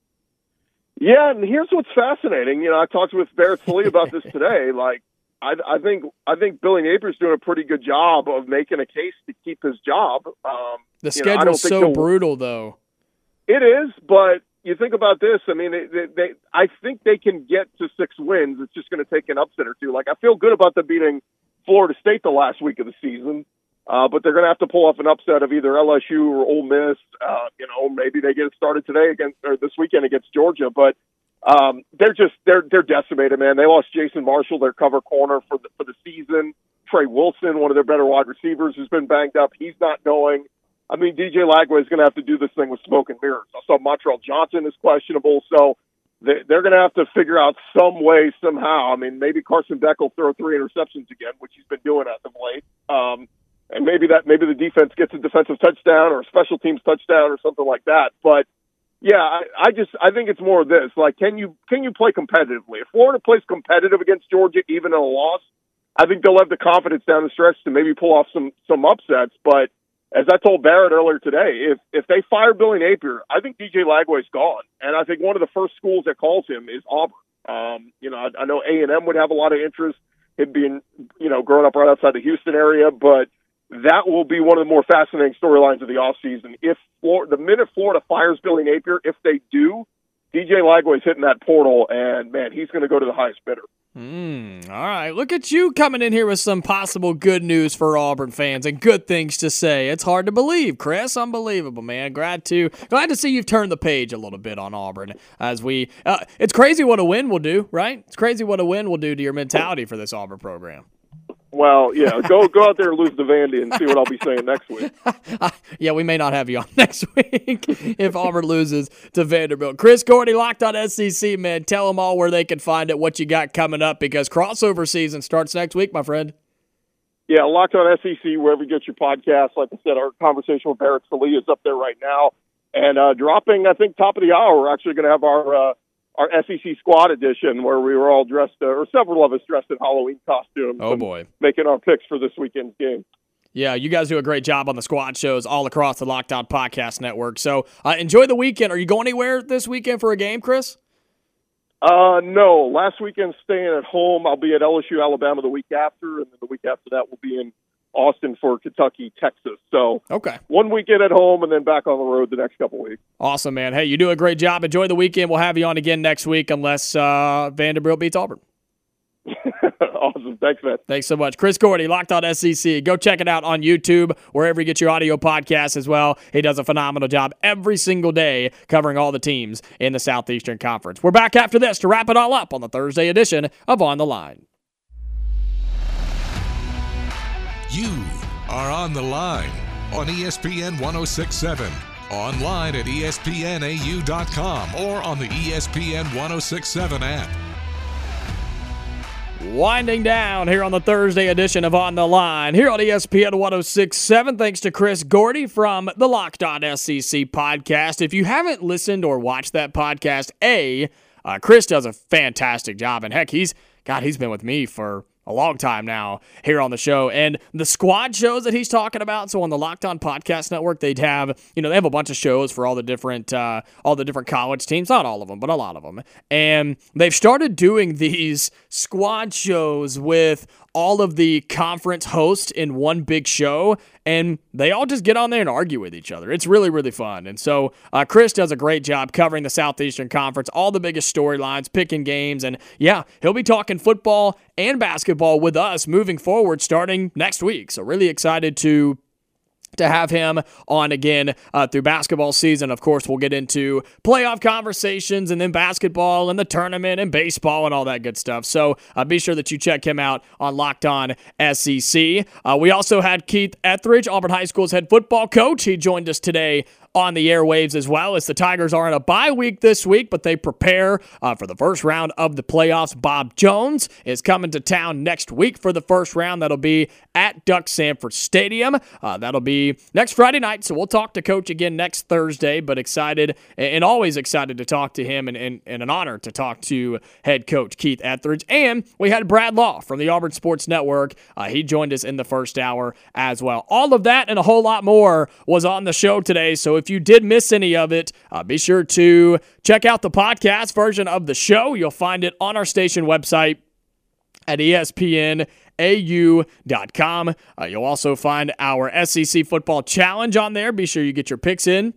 Yeah, and here's what's fascinating. You know, I talked with Barrett Sallee about this today. Like, I, I think I think Billy Napier's doing a pretty good job of making a case to keep his job. Um, the schedule's so brutal, though. It is, but you think about this. I mean, they, they, they I think they can get to six wins. It's just going to take an upset or two. Like, I feel good about them beating Florida State the last week of the season. Uh, but they're going to have to pull off an upset of either L S U or Ole Miss. Uh, you know, maybe they get it started today against or this weekend against Georgia. But um, they're just they're they're decimated, man. They lost Jason Marshall, their cover corner for the for the season. Trey Wilson, one of their better wide receivers, who's been banged up. He's not going. I mean, D J Lagway is going to have to do this thing with smoke and mirrors. I saw Montreal Johnson is questionable, so they, they're going to have to figure out some way somehow. I mean, maybe Carson Beck will throw three interceptions again, which he's been doing as of late. Um, And maybe that maybe the defense gets a defensive touchdown or a special teams touchdown or something like that. But yeah, I, I just I think it's more of this. Like, can you can you play competitively? If Florida plays competitive against Georgia, even in a loss, I think they'll have the confidence down the stretch to maybe pull off some some upsets. But as I told Barrett earlier today, if if they fire Billy Napier, I think D J Lagway's gone. And I think one of the first schools that calls him is Auburn. Um, you know, I, I know A and M would have a lot of interest. Him being, you know, growing up right outside the Houston area, but that will be one of the more fascinating storylines of the offseason. If Florida, the minute Florida fires Billy Napier, if they do, D J Lagway's hitting that portal, and, man, he's going to go to the highest bidder. Mm, all right, look at you coming in here with some possible good news for Auburn fans and good things to say. It's hard to believe, Chris. Unbelievable, man. Glad to glad to see you've turned the page a little bit on Auburn. As we, uh, it's crazy what a win will do, right? It's crazy what a win will do to your mentality for this Auburn program. Well, yeah, go go out there and lose to Vandy and see what I'll be saying next week. Yeah, we may not have you on next week if Auburn loses to Vanderbilt. Chris Gordy, Locked On S E C, man. Tell them all where they can find it, what you got coming up, because crossover season starts next week, my friend. Yeah, Locked On S E C, wherever you get your podcast. Like I said, our conversation with Barrett Sallee is up there right now. And uh, dropping, I think, top of the hour, we're actually going to have our uh, our S E C Squad edition where we were all dressed, uh, or several of us dressed in Halloween costumes. Oh, boy. Making our picks for this weekend's game. Yeah, you guys do a great job on the squad shows all across the Locked On Podcast Network. So uh, enjoy the weekend. Are you going anywhere this weekend for a game, Chris? Uh, no. Last weekend, staying at home. I'll be at L S U, Alabama the week after, and then the week after that we'll be in Austin for Kentucky, Texas. So okay, one weekend at home and then back on the road the next couple weeks. Awesome, man. Hey, you do a great job. Enjoy the weekend. We'll have you on again next week unless uh, Vanderbilt beats Auburn. Awesome. Thanks, man. Thanks so much. Chris Gordy, Locked On S E C. Go check it out on YouTube, wherever you get your audio podcasts as well. He does a phenomenal job every single day covering all the teams in the Southeastern Conference. We're back after this to wrap it all up on the Thursday edition of On the Line. You are on the line on E S P N one oh six point seven, online at E S P N A U dot com, or on the E S P N one oh six point seven app. Winding down here on the Thursday edition of On the Line here on E S P N one oh six point seven. Thanks to Chris Gordy from the Locked On S E C podcast. If you haven't listened or watched that podcast, A, uh, Chris does a fantastic job. And heck, he's, God, he's been with me for a long time now here on the show. And the squad shows that he's talking about, so on the Locked On Podcast Network, they'd have, you know, they have a bunch of shows for all the different uh, all the different college teams, not all of them, but a lot of them. And they've started doing these squad shows with all of the conference hosts in one big show, and they all just get on there and argue with each other. It's really, really fun. And so uh, Chris does a great job covering the Southeastern Conference, all the biggest storylines, picking games, and yeah, he'll be talking football and basketball with us moving forward starting next week. So really excited to to have him on again uh, through basketball season. Of course, we'll get into playoff conversations and then basketball and the tournament and baseball and all that good stuff. So uh, be sure that you check him out on Locked On S E C. Uh, we also had Keith Etheridge, Auburn High School's head football coach. He joined us today on the airwaves as well, as the Tigers are in a bye week this week, but they prepare uh, for the first round of the playoffs. Bob Jones is coming to town next week for the first round. That'll be at Duck Sanford Stadium. Uh, that'll be next Friday night, so we'll talk to Coach again next Thursday, but excited and always excited to talk to him, and, and, and an honor to talk to head coach Keith Etheridge. And we had Brad Law from the Auburn Sports Network. Uh, he joined us in the first hour as well. All of that and a whole lot more was on the show today, so if you did miss any of it, uh, be sure to check out the podcast version of the show. You'll find it on our station website at E S P N A U dot com. Uh, you'll also find our S E C Football Challenge on there. Be sure you get your picks in.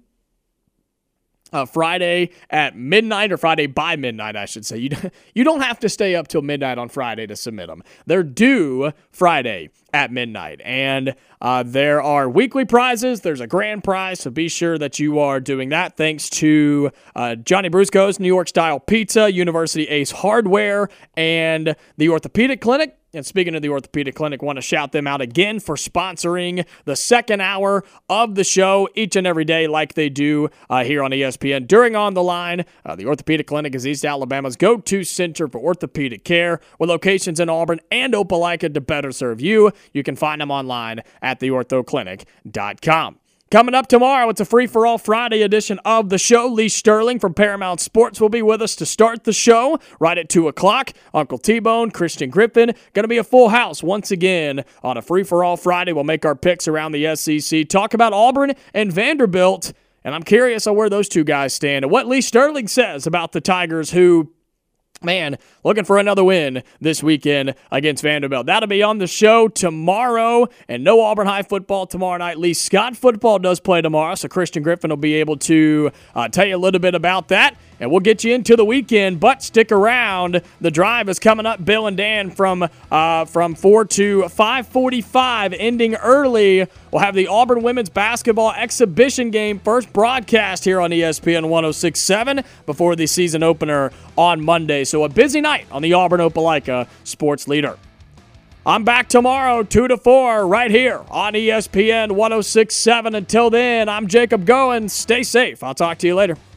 Uh, Friday at midnight, or Friday by midnight, I should say. You, you don't have to stay up till midnight on Friday to submit them. They're due Friday at midnight. And uh, there are weekly prizes. There's a grand prize, so be sure that you are doing that. Thanks to uh, Johnny Brusco's New York Style Pizza, University Ace Hardware, and the Orthopedic Clinic. And speaking of the Orthopedic Clinic, want to shout them out again for sponsoring the second hour of the show each and every day like they do uh, here on E S P N. During On the Line, uh, the Orthopedic Clinic is East Alabama's go-to center for orthopedic care, with locations in Auburn and Opelika to better serve you. You can find them online at the ortho clinic dot com. Coming up tomorrow, it's a free-for-all Friday edition of the show. Lee Sterling from Paramount Sports will be with us to start the show right at two o'clock. Uncle T-Bone, Christian Griffin, going to be a full house once again on a free-for-all Friday. We'll make our picks around the S E C, talk about Auburn and Vanderbilt, and I'm curious on where those two guys stand and what Lee Sterling says about the Tigers, who, man, looking for another win this weekend against Vanderbilt. That'll be on the show tomorrow, and no Auburn High football tomorrow night. Lee Scott football does play tomorrow, so Christian Griffin will be able to uh, tell you a little bit about that, and we'll get you into the weekend, but stick around. The Drive is coming up. Bill and Dan from uh, from four to five forty-five, ending early. We'll have the Auburn women's basketball exhibition game, first broadcast here on E S P N one oh six point seven before the season opener on Monday. So a busy night on the Auburn Opelika Sports Leader. I'm back tomorrow, two to four, right here on E S P N one oh six point seven. Until then, I'm Jacob Goins. Stay safe. I'll talk to you later.